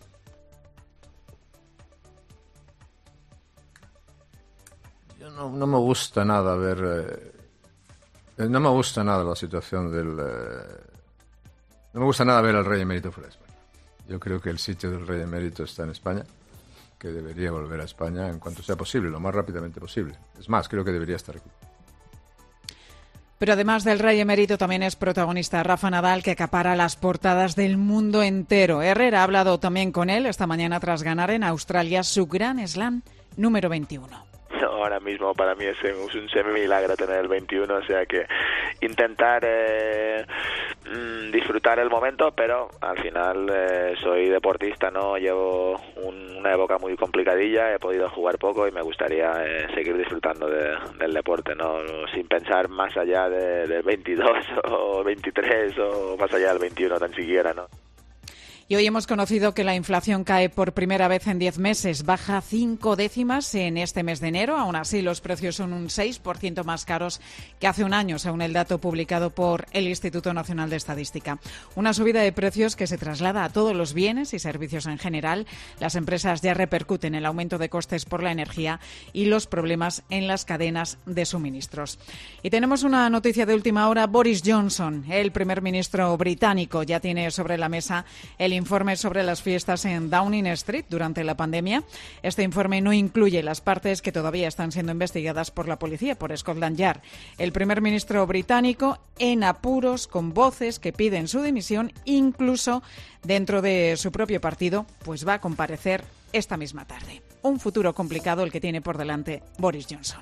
Yo no, no me gusta nada ver... Eh, no me gusta nada la situación del... Eh, no me gusta nada ver al rey emérito fuera de España. Yo creo que el sitio del rey emérito está en España, que debería volver a España en cuanto sea posible, lo más rápidamente posible. Es más, creo que debería estar aquí. Pero además del rey emérito también es protagonista Rafa Nadal, que acapara las portadas del mundo entero. Herrera ha hablado también con él esta mañana tras ganar en Australia su Grand Slam número veintiuno. Ahora mismo para mí es un semi-milagro tener el veintiuno, o sea que intentar eh, disfrutar el momento, pero al final eh, soy deportista, no llevo un, una época muy complicadilla, he podido jugar poco y me gustaría eh, seguir disfrutando de, del deporte, no sin pensar más allá de, del veintidós o veintitrés o más allá del veintiuno tan siquiera, ¿no? Y hoy hemos conocido que la inflación cae por primera vez en diez meses, baja cinco décimas en este mes de enero. Aún así, los precios son un seis por ciento más caros que hace un año, según el dato publicado por el Instituto Nacional de Estadística. Una subida de precios que se traslada a todos los bienes y servicios en general. Las empresas ya repercuten el aumento de costes por la energía y los problemas en las cadenas de suministros. Y tenemos una noticia de última hora. Boris Johnson, el primer ministro británico, ya tiene sobre la mesa el informe sobre las fiestas en Downing Street durante la pandemia. Este informe no incluye las partes que todavía están siendo investigadas por la policía, por Scotland Yard. El primer ministro británico en apuros, con voces que piden su dimisión, incluso dentro de su propio partido, pues va a comparecer esta misma tarde. Un futuro complicado el que tiene por delante Boris Johnson.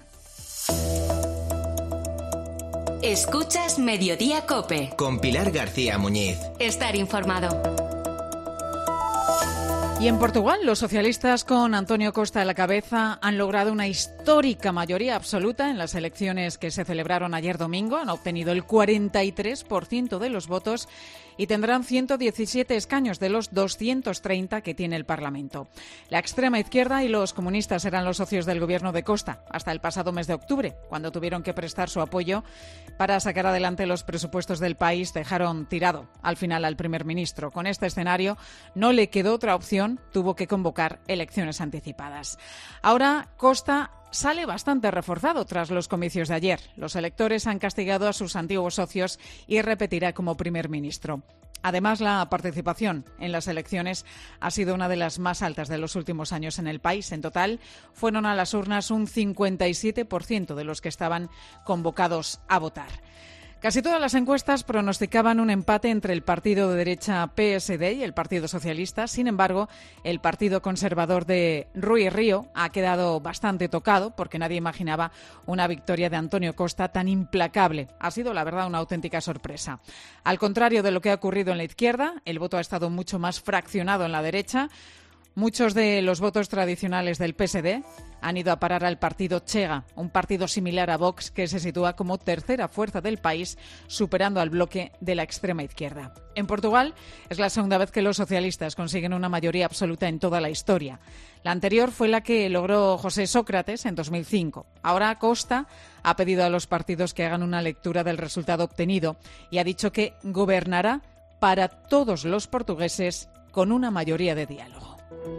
Escuchas Mediodía COPE. Con Pilar García Muñiz. Estar informado. Y en Portugal, los socialistas, con António Costa a la cabeza, han logrado una histórica mayoría absoluta en las elecciones que se celebraron ayer domingo. Han obtenido el cuarenta y tres por ciento de los votos y tendrán ciento diecisiete escaños de los doscientos treinta que tiene el Parlamento. La extrema izquierda y los comunistas eran los socios del gobierno de Costa hasta el pasado mes de octubre, cuando tuvieron que prestar su apoyo para sacar adelante los presupuestos del país. Dejaron tirado al final al primer ministro. Con este escenario no le quedó otra opción, tuvo que convocar elecciones anticipadas. Ahora Costa sale bastante reforzado tras los comicios de ayer. Los electores han castigado a sus antiguos socios y repetirá como primer ministro. Además, la participación en las elecciones ha sido una de las más altas de los últimos años en el país. En total, fueron a las urnas un cincuenta y siete por ciento de los que estaban convocados a votar. Casi todas las encuestas pronosticaban un empate entre el partido de derecha P S D y el Partido Socialista. Sin embargo, el Partido Conservador de Rui Río ha quedado bastante tocado porque nadie imaginaba una victoria de Antonio Costa tan implacable. Ha sido, la verdad, una auténtica sorpresa. Al contrario de lo que ha ocurrido en la izquierda, el voto ha estado mucho más fraccionado en la derecha. Muchos de los votos tradicionales del P S D han ido a parar al partido Chega, un partido similar a Vox que se sitúa como tercera fuerza del país, superando al bloque de la extrema izquierda. En Portugal es la segunda vez que los socialistas consiguen una mayoría absoluta en toda la historia. La anterior fue la que logró José Sócrates en dos mil cinco. Ahora Costa ha pedido a los partidos que hagan una lectura del resultado obtenido y ha dicho que gobernará para todos los portugueses con una mayoría de diálogo.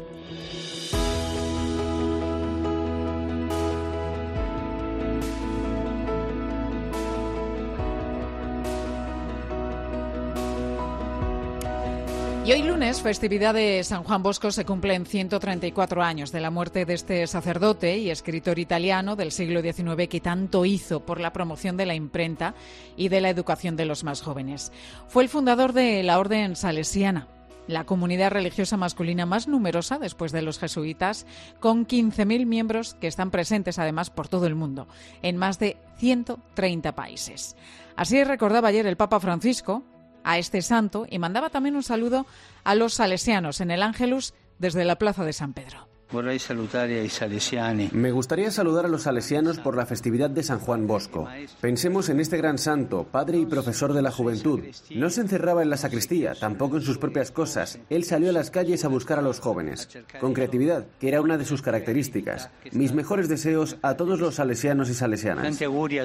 Y hoy lunes, festividad de San Juan Bosco, se cumplen ciento treinta y cuatro años de la muerte de este sacerdote y escritor italiano del siglo diecinueve que tanto hizo por la promoción de la imprenta y de la educación de los más jóvenes. Fue el fundador de la Orden Salesiana, la comunidad religiosa masculina más numerosa después de los jesuitas, con quince mil miembros que están presentes además por todo el mundo, en más de ciento treinta países. Así recordaba ayer el Papa Francisco a este santo y mandaba también un saludo a los salesianos en el Ángelus desde la Plaza de San Pedro. Me gustaría saludar a los salesianos por la festividad de San Juan Bosco. Pensemos en este gran santo, padre y profesor de la juventud. No se encerraba en la sacristía, tampoco en sus propias cosas. Él salió a las calles a buscar a los jóvenes, con creatividad, que era una de sus características. Mis mejores deseos a todos los salesianos y salesianas.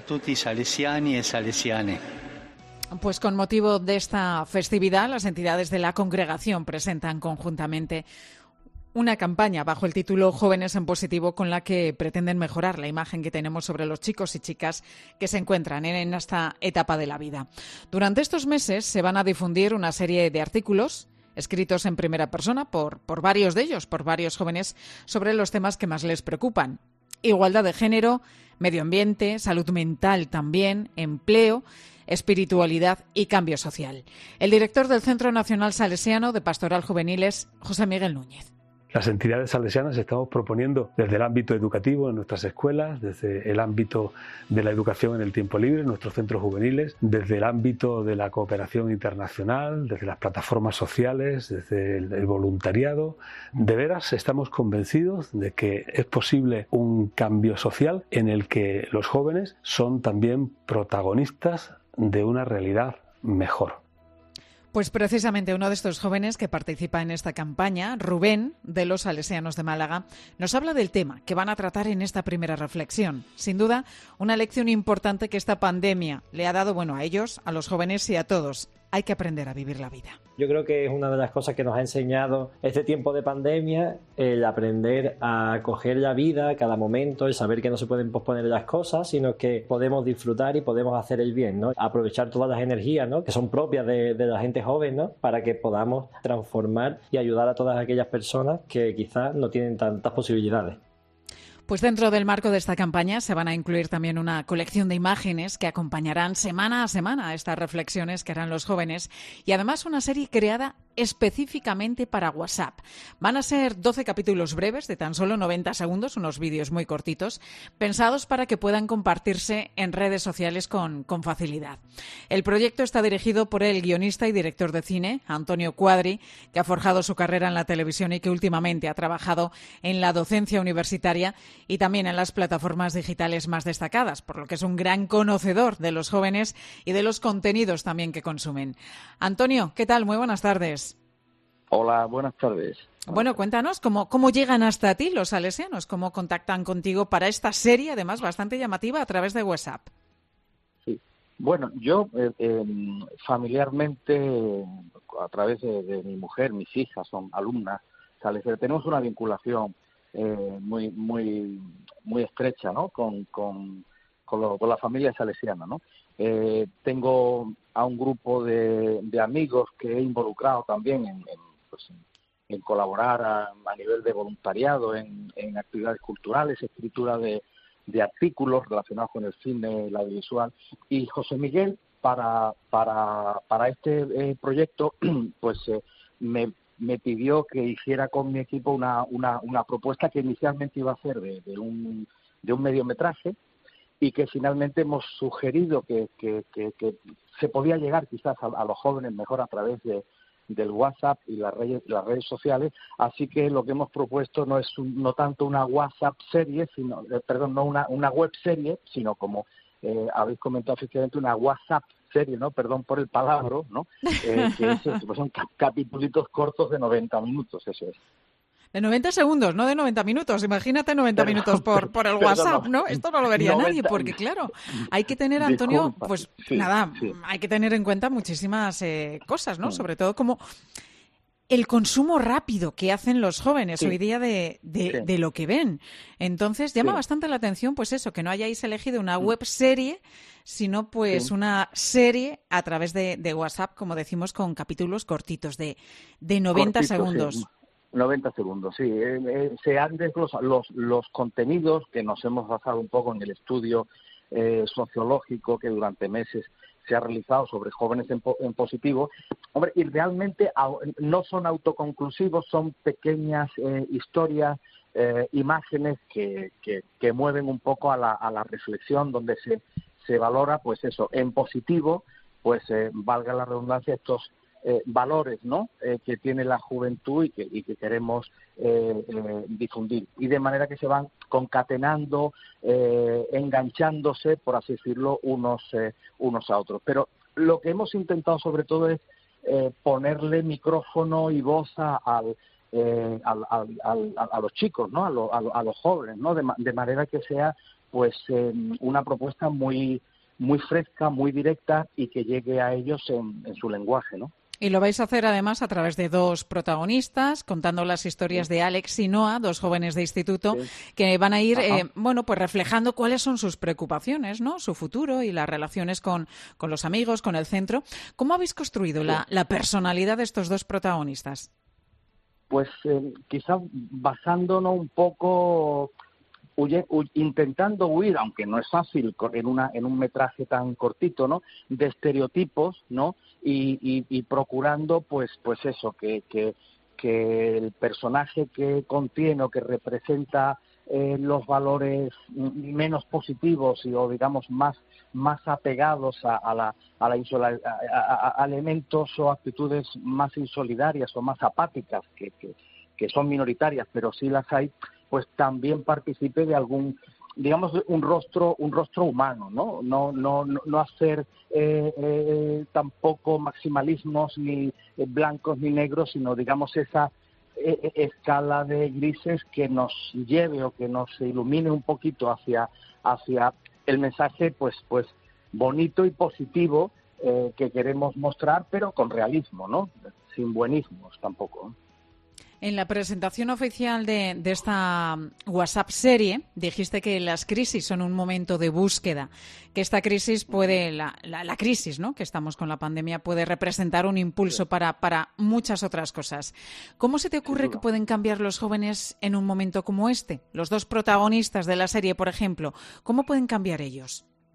Pues con motivo de esta festividad, las entidades de la congregación presentan conjuntamente una campaña bajo el título Jóvenes en Positivo, con la que pretenden mejorar la imagen que tenemos sobre los chicos y chicas que se encuentran en esta etapa de la vida. Durante estos meses se van a difundir una serie de artículos escritos en primera persona por, por varios de ellos, por varios jóvenes, sobre los temas que más les preocupan. Igualdad de género, medio ambiente, salud mental también, empleo, espiritualidad y cambio social. El director del Centro Nacional Salesiano de Pastoral Juvenil es José Miguel Núñez. Las entidades salesianas estamos proponiendo desde el ámbito educativo en nuestras escuelas, desde el ámbito de la educación en el tiempo libre en nuestros centros juveniles, desde el ámbito de la cooperación internacional, desde las plataformas sociales, desde el, el voluntariado. De veras estamos convencidos de que es posible un cambio social en el que los jóvenes son también protagonistas de una realidad mejor. Pues precisamente uno de estos jóvenes que participa en esta campaña, Rubén, de los Salesianos de Málaga, nos habla del tema que van a tratar en esta primera reflexión. Sin duda, una lección importante que esta pandemia le ha dado, bueno, a ellos, a los jóvenes y a todos. Hay que aprender a vivir la vida. Yo creo que es una de las cosas que nos ha enseñado este tiempo de pandemia, el aprender a coger la vida, cada momento, el saber que no se pueden posponer las cosas, sino que podemos disfrutar y podemos hacer el bien, ¿no? Aprovechar todas las energías, ¿no?, que son propias de, de la gente joven, ¿no?, para que podamos transformar y ayudar a todas aquellas personas que quizás no tienen tantas posibilidades. Pues dentro del marco de esta campaña se van a incluir también una colección de imágenes que acompañarán semana a semana a estas reflexiones que harán los jóvenes y además una serie creada específicamente para WhatsApp. Van a ser doce capítulos breves de tan solo noventa segundos, unos vídeos muy cortitos, pensados para que puedan compartirse en redes sociales con, con facilidad. El proyecto está dirigido por el guionista y director de cine, Antonio Cuadri, que ha forjado su carrera en la televisión y que últimamente ha trabajado en la docencia universitaria y también en las plataformas digitales más destacadas, por lo que es un gran conocedor de los jóvenes y de los contenidos también que consumen. Antonio, ¿qué tal? Muy buenas tardes. Hola, buenas tardes. Bueno, cuéntanos cómo, cómo llegan hasta ti los salesianos, cómo contactan contigo para esta serie, además bastante llamativa, a través de WhatsApp. Sí, bueno, yo eh, eh, familiarmente, a través de, de mi mujer, mis hijas son alumnas salesianas, tenemos una vinculación eh, muy muy muy estrecha, ¿no? Con, con, con, lo, con la familia salesiana, ¿no? Eh, tengo a un grupo de, de amigos que he involucrado también en, en, pues, en, en colaborar a, a nivel de voluntariado en, en actividades culturales, escritura de, de artículos relacionados con el cine, el audiovisual. Y José Miguel, para para para este eh, proyecto, pues eh, me, me pidió que hiciera con mi equipo una, una, una propuesta que inicialmente iba a ser de, de un de un mediometraje, y que finalmente hemos sugerido que, que, que, que se podía llegar quizás a, a los jóvenes mejor a través de, del WhatsApp y las redes, las redes sociales. Así que lo que hemos propuesto no es un, no tanto una WhatsApp serie, sino eh, perdón, no una, una web serie, sino como eh, habéis comentado efectivamente una WhatsApp serie, ¿no? Perdón por el palabra, ¿no? Eh, que eso, pues son capítulos cortos de noventa minutos, eso es. De noventa segundos, no de noventa minutos. Imagínate noventa pero, minutos por, por el WhatsApp, ¿no? Esto no lo vería noventa, nadie, porque claro, hay que tener, Antonio, disculpa, pues sí, nada, sí. hay que tener en cuenta muchísimas eh, cosas, ¿no? Sí. Sobre todo como el consumo rápido que hacen los jóvenes sí. hoy día de, de, sí. de lo que ven. Entonces llama sí. bastante la atención, pues eso, que no hayáis elegido una web serie, sino pues sí. una serie a través de, de WhatsApp, como decimos, con capítulos cortitos de, de noventa Cortito, segundos. Sí. noventa segundos, sí. Eh, eh, se han desglosado los, los contenidos que nos hemos basado un poco en el estudio eh, sociológico que durante meses se ha realizado sobre jóvenes en, po en positivo. Hombre, y realmente no son autoconclusivos, son pequeñas eh, historias, eh, imágenes que, que, que mueven un poco a la, a la reflexión, donde se, se valora, pues eso, en positivo, pues eh, valga la redundancia, estos Eh, valores, ¿no? Eh, que tiene la juventud y que, y que queremos eh, eh, difundir. Y de manera que se van concatenando, eh, enganchándose, por así decirlo, unos, eh, unos a otros. Pero lo que hemos intentado sobre todo es eh, ponerle micrófono y voz a, al, eh, al, al, al, a, a los chicos, ¿no? A, lo, a, lo, a los jóvenes, ¿no? De, de manera que sea pues eh, una propuesta muy, muy fresca, muy directa y que llegue a ellos en, en su lenguaje, ¿no? Y lo vais a hacer además a través de dos protagonistas, contando las historias sí. de Alex y Noah, dos jóvenes de instituto, sí. que van a ir, eh, bueno, pues reflejando cuáles son sus preocupaciones, ¿no? Su futuro y las relaciones con, con los amigos, con el centro. ¿Cómo habéis construido sí. la, la personalidad de estos dos protagonistas? Pues eh, quizás basándonos un poco, huye, hu intentando huir, aunque no es fácil en, una, en un metraje tan cortito, ¿no? De estereotipos, ¿no? Y, y, y procurando pues pues eso que, que que el personaje que contiene o que representa eh, los valores menos positivos y o digamos más más apegados a, a la a la insola, a, a, a elementos o actitudes más insolidarias o más apáticas que, que que son minoritarias pero sí las hay, pues también participe de algún, digamos, un rostro un rostro humano, no no no no, no hacer eh, eh, tampoco maximalismos ni eh, blancos ni negros, sino digamos esa eh, escala de grises que nos lleve o que nos ilumine un poquito hacia hacia el mensaje pues pues bonito y positivo eh, que queremos mostrar, pero con realismo, no sin buenismos tampoco, ¿no? En la presentación oficial de, de esta WhatsApp serie dijiste que las crisis son un momento de búsqueda, que esta crisis puede, la, la, la crisis, ¿no? que estamos con la pandemia, puede representar un impulso para, para muchas otras cosas. ¿Cómo se te ocurre que pueden cambiar los jóvenes en un momento como este? Los dos protagonistas de la serie, por ejemplo, ¿cómo pueden cambiar ellos?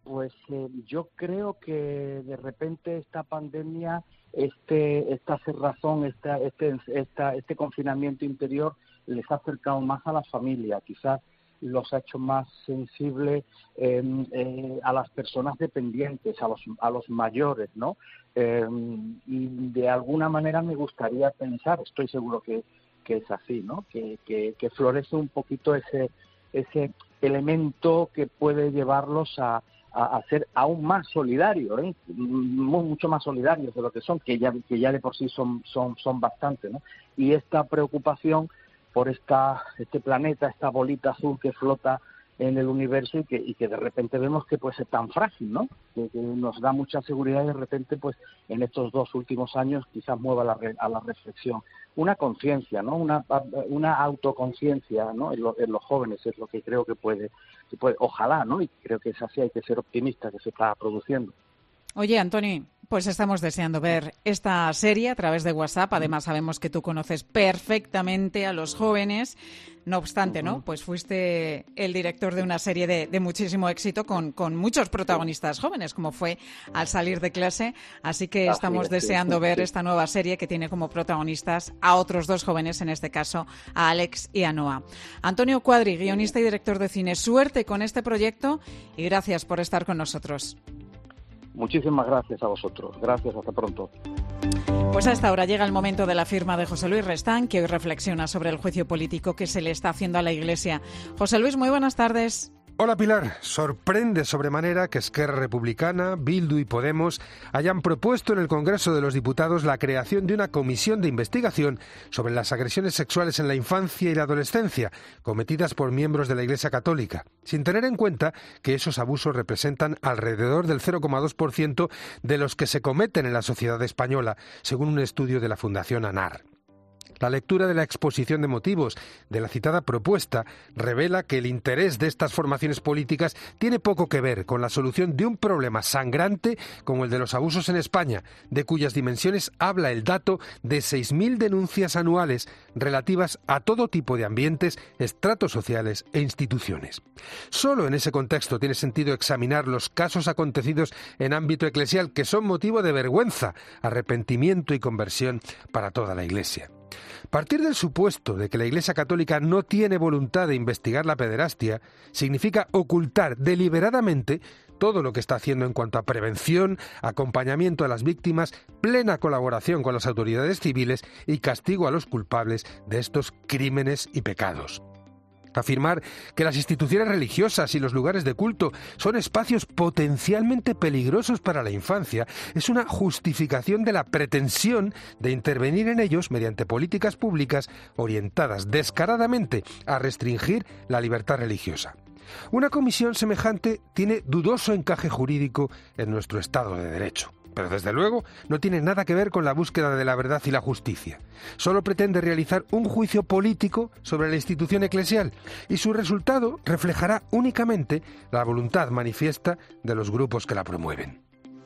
Pues eh, yo creo que de repente esta pandemia, este esta cerrazón, esta, este, esta, este confinamiento interior les ha acercado más a las familias, quizás los ha hecho más sensibles eh, eh, a las personas dependientes, a los a los mayores, ¿no? Eh, y de alguna manera me gustaría pensar, estoy seguro que, que es así, ¿no? Que, que, que florece un poquito ese ese elemento que puede llevarlos a, a, a ser aún más solidarios, ¿eh? mucho más solidarios de lo que son, que ya que ya de por sí son son son bastante, ¿no? Y esta preocupación por esta este planeta, esta bolita azul que flota en el universo y que y que de repente vemos que pues es tan frágil, ¿no? Que, que nos da mucha seguridad y de repente pues en estos dos últimos años quizás mueva la, a la reflexión, una conciencia, ¿no? Una una autoconciencia, ¿no? En, lo, en los jóvenes es lo que creo que puede que puede, ojalá, ¿no? Y creo que es así, hay que ser optimista que se está produciendo. Oye, Antoni, pues estamos deseando ver esta serie a través de WhatsApp. Además, sabemos que tú conoces perfectamente a los jóvenes. No obstante, ¿no? Pues fuiste el director de una serie de, de muchísimo éxito con, con muchos protagonistas jóvenes, como fue Al salir de clase. Así que estamos Así es, deseando sí, ver sí. esta nueva serie que tiene como protagonistas a otros dos jóvenes, en este caso a Alex y a Noah. Antonio Cuadri, guionista y director de cine. Suerte con este proyecto y gracias por estar con nosotros. Muchísimas gracias a vosotros. Gracias, hasta pronto. Pues a esta hora llega el momento de la firma de José Luis Restán, que hoy reflexiona sobre el juicio político que se le está haciendo a la Iglesia. José Luis, muy buenas tardes. Hola Pilar, sorprende sobremanera que Esquerra Republicana, Bildu y Podemos hayan propuesto en el Congreso de los Diputados la creación de una comisión de investigación sobre las agresiones sexuales en la infancia y la adolescencia cometidas por miembros de la Iglesia Católica, sin tener en cuenta que esos abusos representan alrededor del cero coma dos por ciento de los que se cometen en la sociedad española, según un estudio de la Fundación ANAR. La lectura de la exposición de motivos de la citada propuesta revela que el interés de estas formaciones políticas tiene poco que ver con la solución de un problema sangrante como el de los abusos en España, de cuyas dimensiones habla el dato de seis mil denuncias anuales relativas a todo tipo de ambientes, estratos sociales e instituciones. Solo en ese contexto tiene sentido examinar los casos acontecidos en ámbito eclesial que son motivo de vergüenza, arrepentimiento y conversión para toda la Iglesia. Partir del supuesto de que la Iglesia Católica no tiene voluntad de investigar la pederastia significa ocultar deliberadamente todo lo que está haciendo en cuanto a prevención, acompañamiento a las víctimas, plena colaboración con las autoridades civiles y castigo a los culpables de estos crímenes y pecados. Afirmar que las instituciones religiosas y los lugares de culto son espacios potencialmente peligrosos para la infancia es una justificación de la pretensión de intervenir en ellos mediante políticas públicas orientadas descaradamente a restringir la libertad religiosa. Una comisión semejante tiene dudoso encaje jurídico en nuestro Estado de Derecho. Pero desde luego no tiene nada que ver con la búsqueda de la verdad y la justicia. Solo pretende realizar un juicio político sobre la institución eclesial y su resultado reflejará únicamente la voluntad manifiesta de los grupos que la promueven.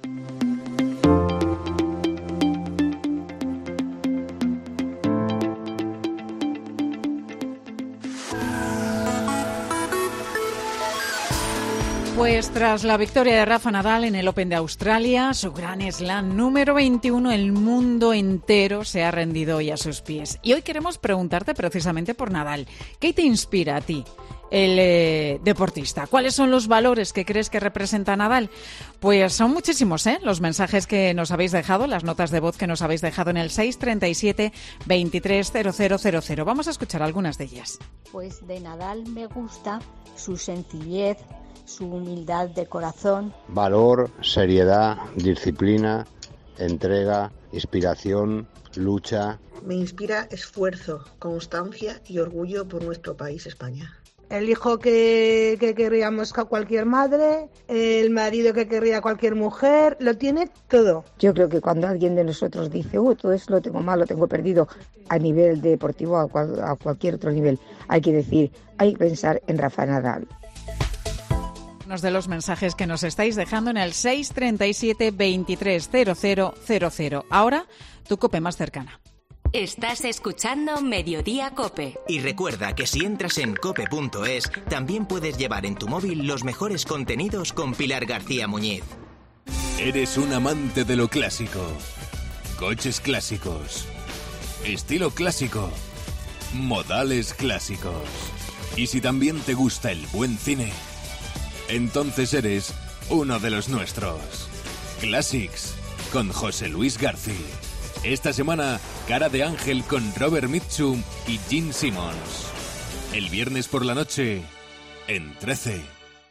Pues tras la victoria de Rafa Nadal en el Open de Australia, su gran slam número veintiuno, el mundo entero se ha rendido hoy a sus pies. Y hoy queremos preguntarte precisamente por Nadal. ¿Qué te inspira a ti, el eh, deportista? ¿Cuáles son los valores que crees que representa Nadal? Pues son muchísimos, ¿eh? Los mensajes que nos habéis dejado, las notas de voz que nos habéis dejado en el seis treinta y siete, veintitrés, cero cero cero cero. Vamos a escuchar algunas de ellas. Pues de Nadal me gusta su sencillez, su humildad de corazón. Valor, seriedad, disciplina, entrega, inspiración, lucha. Me inspira esfuerzo, constancia y orgullo por nuestro país, España. El hijo que, que querríamos a cualquier madre, el marido que querría a cualquier mujer, lo tiene todo. Yo creo que cuando alguien de nosotros dice, uh, todo eso lo tengo mal, lo tengo perdido, a nivel deportivo, a, cual, a cualquier otro nivel, hay que decir, hay que pensar en Rafa Nadal. De los mensajes que nos estáis dejando en el seis treinta y siete, veintitrés, cero cero cero cero. Ahora, tu COPE más cercana. Estás escuchando Mediodía COPE. Y recuerda que si entras en cope punto es, también puedes llevar en tu móvil los mejores contenidos con Pilar García Muñiz. ¿Eres un amante de lo clásico? Coches clásicos, estilo clásico, modales clásicos. Y si también te gusta el buen cine, entonces eres uno de los nuestros. Classics, con José Luis García. Esta semana, Cara de Ángel con Robert Mitchum y Gene Simmons. El viernes por la noche, en trece.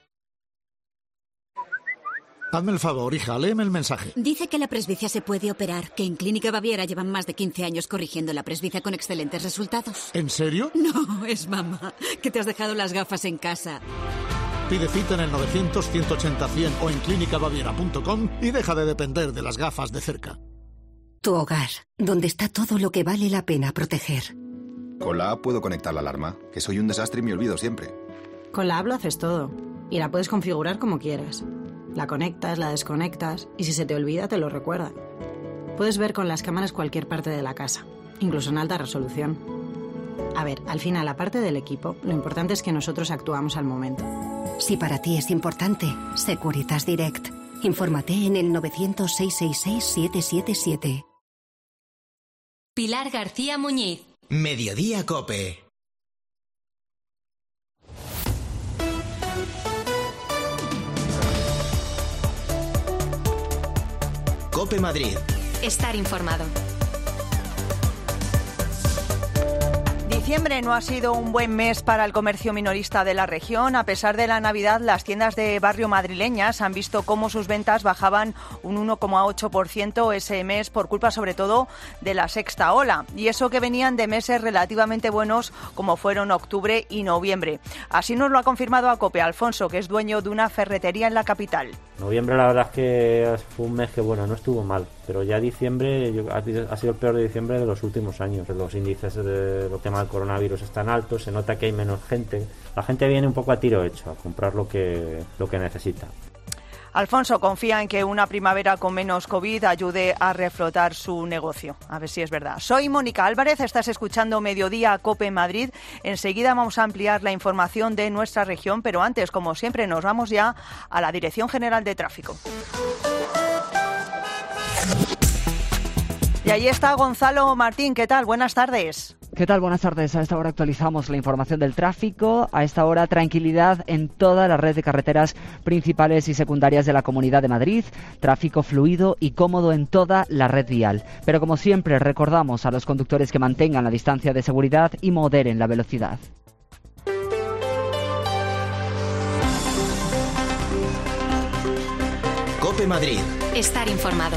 Hazme el favor, hija, léeme el mensaje. Dice que la presbicia se puede operar, que en Clínica Baviera llevan más de quince años corrigiendo la presbicia con excelentes resultados. ¿En serio? No, es mamá, que te has dejado las gafas en casa. Pide cita en el novecientos, ciento ochenta, cien o en clínica baviera punto com y deja de depender de las gafas de cerca. Tu hogar, donde está todo lo que vale la pena proteger. Con la app puedo conectar la alarma, que soy un desastre y me olvido siempre. Con la app lo haces todo y la puedes configurar como quieras. La conectas, la desconectas y si se te olvida te lo recuerda. Puedes ver con las cámaras cualquier parte de la casa, incluso en alta resolución. A ver, al final, aparte del equipo, lo importante es que nosotros actuamos al momento. Si para ti es importante, Securitas Direct. Infórmate en el novecientos, seiscientos sesenta y seis, siete siete siete. Pilar García Muñiz. Mediodía COPE. COPE Madrid. Estar informado. Diciembre no ha sido un buen mes para el comercio minorista de la región. A pesar de la Navidad, las tiendas de barrio madrileñas han visto cómo sus ventas bajaban un uno coma ocho por ciento ese mes por culpa sobre todo de la sexta ola. Y eso que venían de meses relativamente buenos como fueron octubre y noviembre. Así nos lo ha confirmado a COPE Alfonso, que es dueño de una ferretería en la capital. Noviembre la verdad es que fue un mes que bueno, no estuvo mal, pero ya diciembre yo, ha sido el peor de diciembre de los últimos años. Los índices de los temas del coronavirus están altos, se nota que hay menos gente. La gente viene un poco a tiro hecho, a comprar lo que, lo que necesita. Alfonso confía en que una primavera con menos COVID ayude a reflotar su negocio. A ver si es verdad. Soy Mónica Álvarez, estás escuchando Mediodía COPE Madrid. Enseguida vamos a ampliar la información de nuestra región, pero antes, como siempre, nos vamos ya a la Dirección General de Tráfico. Y ahí está Gonzalo Martín. ¿Qué tal? Buenas tardes. ¿Qué tal? Buenas tardes. A esta hora actualizamos la información del tráfico. A esta hora, tranquilidad en toda la red de carreteras principales y secundarias de la Comunidad de Madrid. Tráfico fluido y cómodo en toda la red vial. Pero como siempre, recordamos a los conductores que mantengan la distancia de seguridad y moderen la velocidad. COPE Madrid. Estar informado.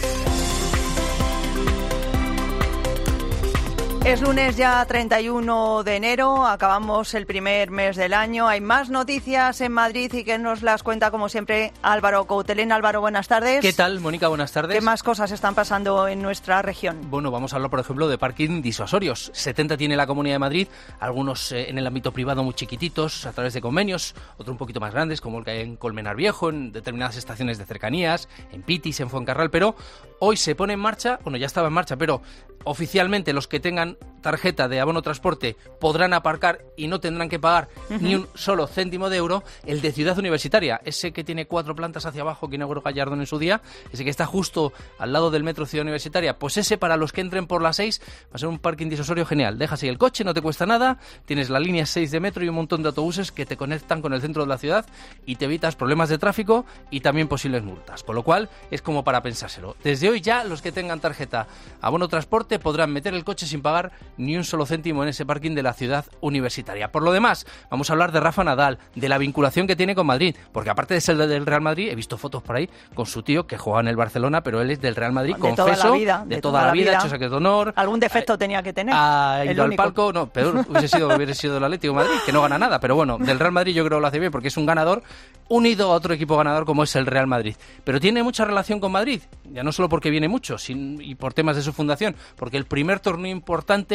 Es lunes ya treinta y uno de enero, acabamos el primer mes del año. Hay más noticias en Madrid y que nos las cuenta, como siempre, Álvaro Coutelén. Álvaro, buenas tardes. ¿Qué tal, Mónica? Buenas tardes. ¿Qué más cosas están pasando en nuestra región? Bueno, vamos a hablar, por ejemplo, de parking disuasorios. setenta tiene la Comunidad de Madrid, algunos eh, en el ámbito privado muy chiquititos, a través de convenios, otros un poquito más grandes, como el que hay en Colmenar Viejo, en determinadas estaciones de cercanías, en Pitis, en Fuencarral, pero hoy se pone en marcha, bueno, ya estaba en marcha, pero oficialmente los que tengan tarjeta de abono transporte podrán aparcar y no tendrán que pagar uh-huh. ni un solo céntimo de euro, el de Ciudad Universitaria, ese que tiene cuatro plantas hacia abajo que inauguró Gallardón en su día, ese que está justo al lado del metro Ciudad Universitaria, pues ese para los que entren por la seis va a ser un parking disuasorio genial. Dejas ahí el coche, no te cuesta nada, tienes la línea seis de metro y un montón de autobuses que te conectan con el centro de la ciudad y te evitas problemas de tráfico y también posibles multas, por lo cual es como para pensárselo. Desde hoy ya los que tengan tarjeta abono transporte podrán meter el coche sin pagar ni un solo céntimo en ese parking de la Ciudad Universitaria. Por lo demás, vamos a hablar de Rafa Nadal, de la vinculación que tiene con Madrid, porque aparte de ser del Real Madrid, he visto fotos por ahí con su tío que juega en el Barcelona, pero él es del Real Madrid, de confeso, toda la vida, de, de toda, toda la la vida, vida, hecho saques de honor. Algún defecto tenía que tener. Ha ido el al único. palco, no, peor hubiese sido, hubiese sido el Atlético de Madrid, que no gana nada, pero bueno, del Real Madrid yo creo que lo hace bien, porque es un ganador unido a otro equipo ganador como es el Real Madrid. Pero tiene mucha relación con Madrid, ya no solo porque viene mucho, sin, y por temas de su fundación, porque el primer torneo importante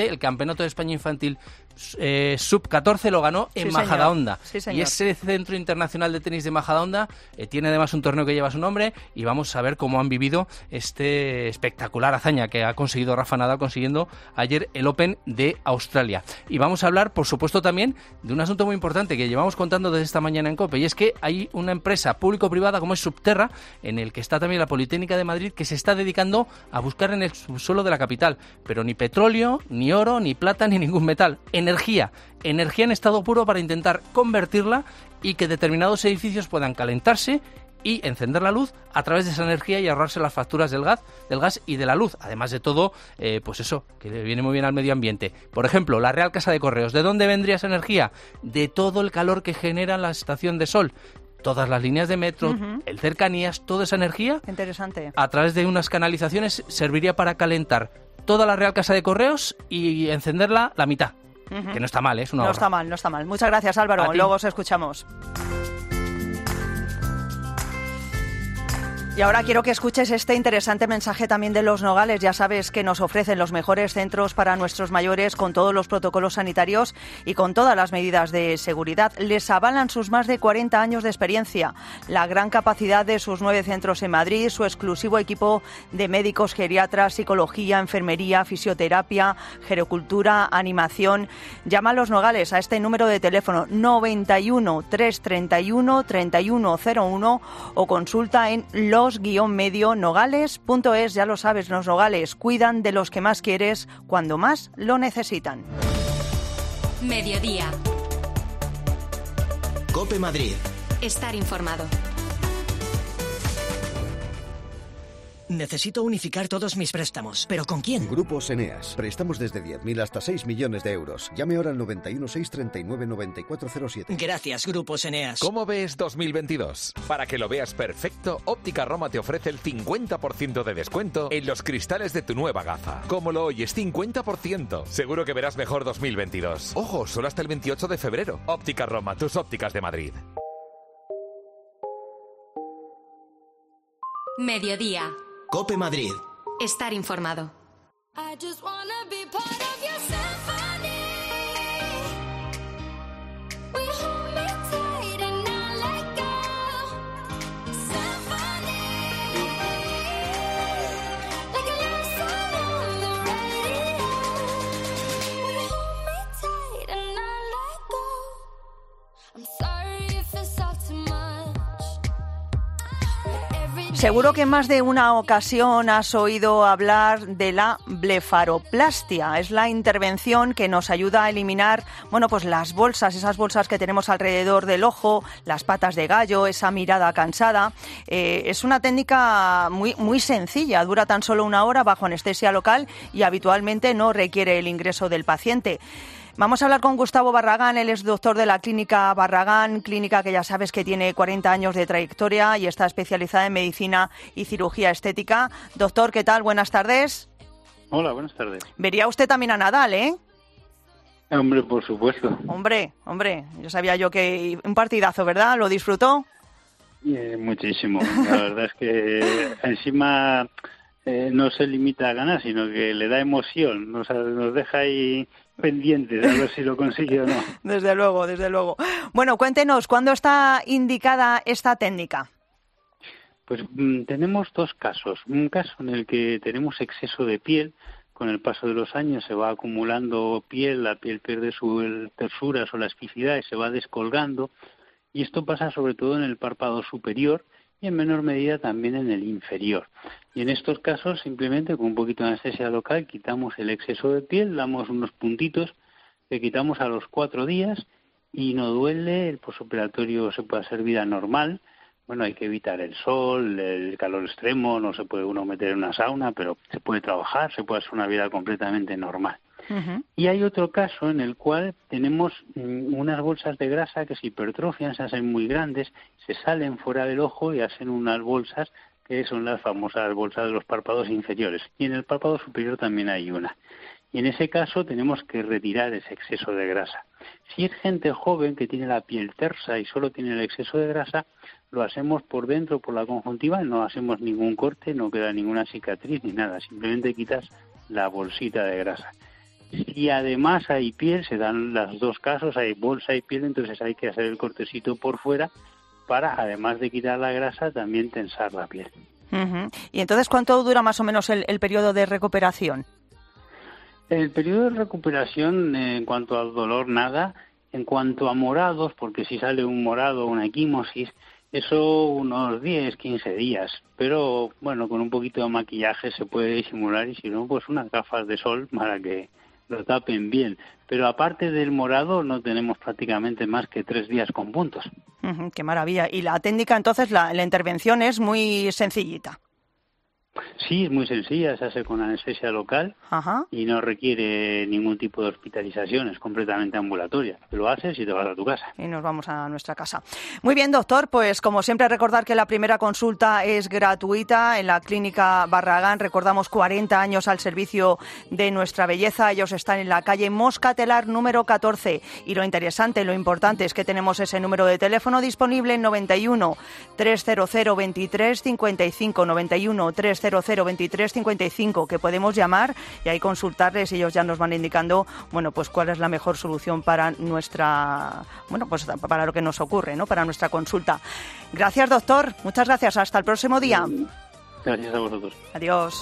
el Campeonato de España Infantil eh, sub catorce lo ganó en sí, Majadahonda. Sí, señor. Y ese Centro Internacional de Tenis de Majadahonda eh, tiene además un torneo que lleva su nombre y vamos a ver cómo han vivido este espectacular hazaña que ha conseguido Rafa Nadal consiguiendo ayer el Open de Australia. Y vamos a hablar, por supuesto, también de un asunto muy importante que llevamos contando desde esta mañana en COPE, y es que hay una empresa público-privada como es Subterra, en el que está también la Politécnica de Madrid, que se está dedicando a buscar en el subsuelo de la capital, pero ni petróleo, ni oro, ni plata, ni ningún metal. Energía, energía en estado puro para intentar convertirla y que determinados edificios puedan calentarse y encender la luz a través de esa energía y ahorrarse las facturas del gas, del gas y de la luz. Además de todo, eh, pues eso, que le viene muy bien al medio ambiente. Por ejemplo, la Real Casa de Correos. ¿De dónde vendría esa energía? De todo el calor que genera la estación de sol. Todas las líneas de metro, uh-huh. el cercanías, toda esa energía, interesante, a través de unas canalizaciones serviría para calentar toda la Real Casa de Correos y encenderla la mitad. Uh-huh. Que no está mal, ¿eh? Es una No ahorro. está mal, no está mal. Muchas gracias, Álvaro. Luego os escuchamos. Y ahora quiero que escuches este interesante mensaje también de Los Nogales. Ya sabes que nos ofrecen los mejores centros para nuestros mayores con todos los protocolos sanitarios y con todas las medidas de seguridad. Les avalan sus más de cuarenta años de experiencia, la gran capacidad de sus nueve centros en Madrid, su exclusivo equipo de médicos, geriatras, psicología, enfermería, fisioterapia, gerocultura, animación. Llama a Los Nogales a este número de teléfono noventa y uno, trescientos treinta y uno, treinta y uno cero uno o consulta en los medio nogales punto es. Ya lo sabes, Los Nogales cuidan de los que más quieres cuando más lo necesitan. Mediodía. COPE Madrid. Estar informado. Necesito unificar todos mis préstamos. ¿Pero con quién? Grupos Eneas. Préstamos desde diez mil hasta seis millones de euros. Llame ahora al noventa y uno, seiscientos treinta y nueve, noventa y cuatro cero siete. Gracias, Grupos Eneas. ¿Cómo ves dos mil veintidós? Para que lo veas perfecto, Óptica Roma te ofrece el cincuenta por ciento de descuento en los cristales de tu nueva gafa. ¿Cómo lo oyes? cincuenta por ciento. Seguro que verás mejor dos mil veintidós. Ojo, solo hasta el veintiocho de febrero. Óptica Roma, tus ópticas de Madrid. Mediodía. COPE Madrid. Estar informado. Seguro que en más de una ocasión has oído hablar de la blefaroplastia. Es la intervención que nos ayuda a eliminar, bueno, pues las bolsas, esas bolsas que tenemos alrededor del ojo, las patas de gallo, esa mirada cansada. Eh, es una técnica muy, muy sencilla, dura tan solo una hora bajo anestesia local y habitualmente no requiere el ingreso del paciente. Vamos a hablar con Gustavo Barragán, él es doctor de la clínica Barragán, clínica que ya sabes que tiene cuarenta años de trayectoria y está especializada en medicina y cirugía estética. Doctor, ¿qué tal? Buenas tardes. Hola, buenas tardes. Vería usted también a Nadal, ¿eh? Hombre, por supuesto. Hombre, hombre, yo sabía yo que un partidazo, ¿verdad? ¿Lo disfrutó? Eh, muchísimo. La verdad es que encima eh, no se limita a ganar, sino que le da emoción, nos, nos deja ahí pendientes a ver si lo consigue o no. Desde luego, desde luego. Bueno, cuéntenos, ¿cuándo está indicada esta técnica? Pues mm, tenemos dos casos. Un caso en el que tenemos exceso de piel. Con el paso de los años se va acumulando piel, la piel pierde su tersura, su elasticidad y se va descolgando. Y esto pasa sobre todo en el párpado superior y en menor medida también en el inferior. Y en estos casos, simplemente con un poquito de anestesia local, quitamos el exceso de piel, damos unos puntitos, que quitamos a los cuatro días y no duele, el posoperatorio se puede hacer vida normal. Bueno, hay que evitar el sol, el calor extremo, no se puede uno meter en una sauna, pero se puede trabajar, se puede hacer una vida completamente normal. Uh-huh. Y hay otro caso en el cual tenemos mm, unas bolsas de grasa que se hipertrofian, se hacen muy grandes, se salen fuera del ojo y hacen unas bolsas que son las famosas bolsas de los párpados inferiores. Y en el párpado superior también hay una. Y en ese caso tenemos que retirar ese exceso de grasa. Si es gente joven que tiene la piel tersa y solo tiene el exceso de grasa, lo hacemos por dentro, por la conjuntiva, no hacemos ningún corte, no queda ninguna cicatriz ni nada, simplemente quitas la bolsita de grasa. Si además hay piel, se dan los dos casos, hay bolsa y piel, entonces hay que hacer el cortecito por fuera para, además de quitar la grasa, también tensar la piel. Uh-huh. ¿Y entonces cuánto dura más o menos el, el periodo de recuperación? El periodo de recuperación, eh, en cuanto al dolor, nada. En cuanto a morados, porque si sale un morado o una equimosis, eso unos diez, quince días. Pero, bueno, con un poquito de maquillaje se puede disimular y si no, pues unas gafas de sol para que lo tapen bien. Pero aparte del morado no tenemos prácticamente más que tres días con puntos. Uh-huh, ¡qué maravilla! Y la técnica, entonces, la, la intervención es muy sencillita. Sí, es muy sencilla, se hace con anestesia local. Ajá. Y no requiere ningún tipo de hospitalización, es completamente ambulatoria. Lo haces y te vas a tu casa. Y nos vamos a nuestra casa. Muy bien, doctor, pues como siempre recordar que la primera consulta es gratuita en la Clínica Barragán. Recordamos cuarenta años al servicio de nuestra belleza. Ellos están en la calle Moscatelar número catorce. Y lo interesante, lo importante es que tenemos ese número de teléfono disponible en noventa y uno, trescientos veintitrés, cincuenta y cinco, noventa y uno, trescientos veintitrés, cincuenta y cinco, que podemos llamar y ahí consultarles y ellos ya nos van indicando, bueno, pues cuál es la mejor solución para nuestra, bueno, pues para lo que nos ocurre, ¿no? Para nuestra consulta. Gracias, doctor. Muchas gracias. Hasta el próximo día. Gracias a vosotros. Adiós.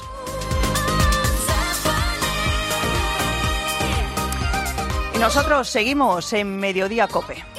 Y nosotros seguimos en Mediodía COPE.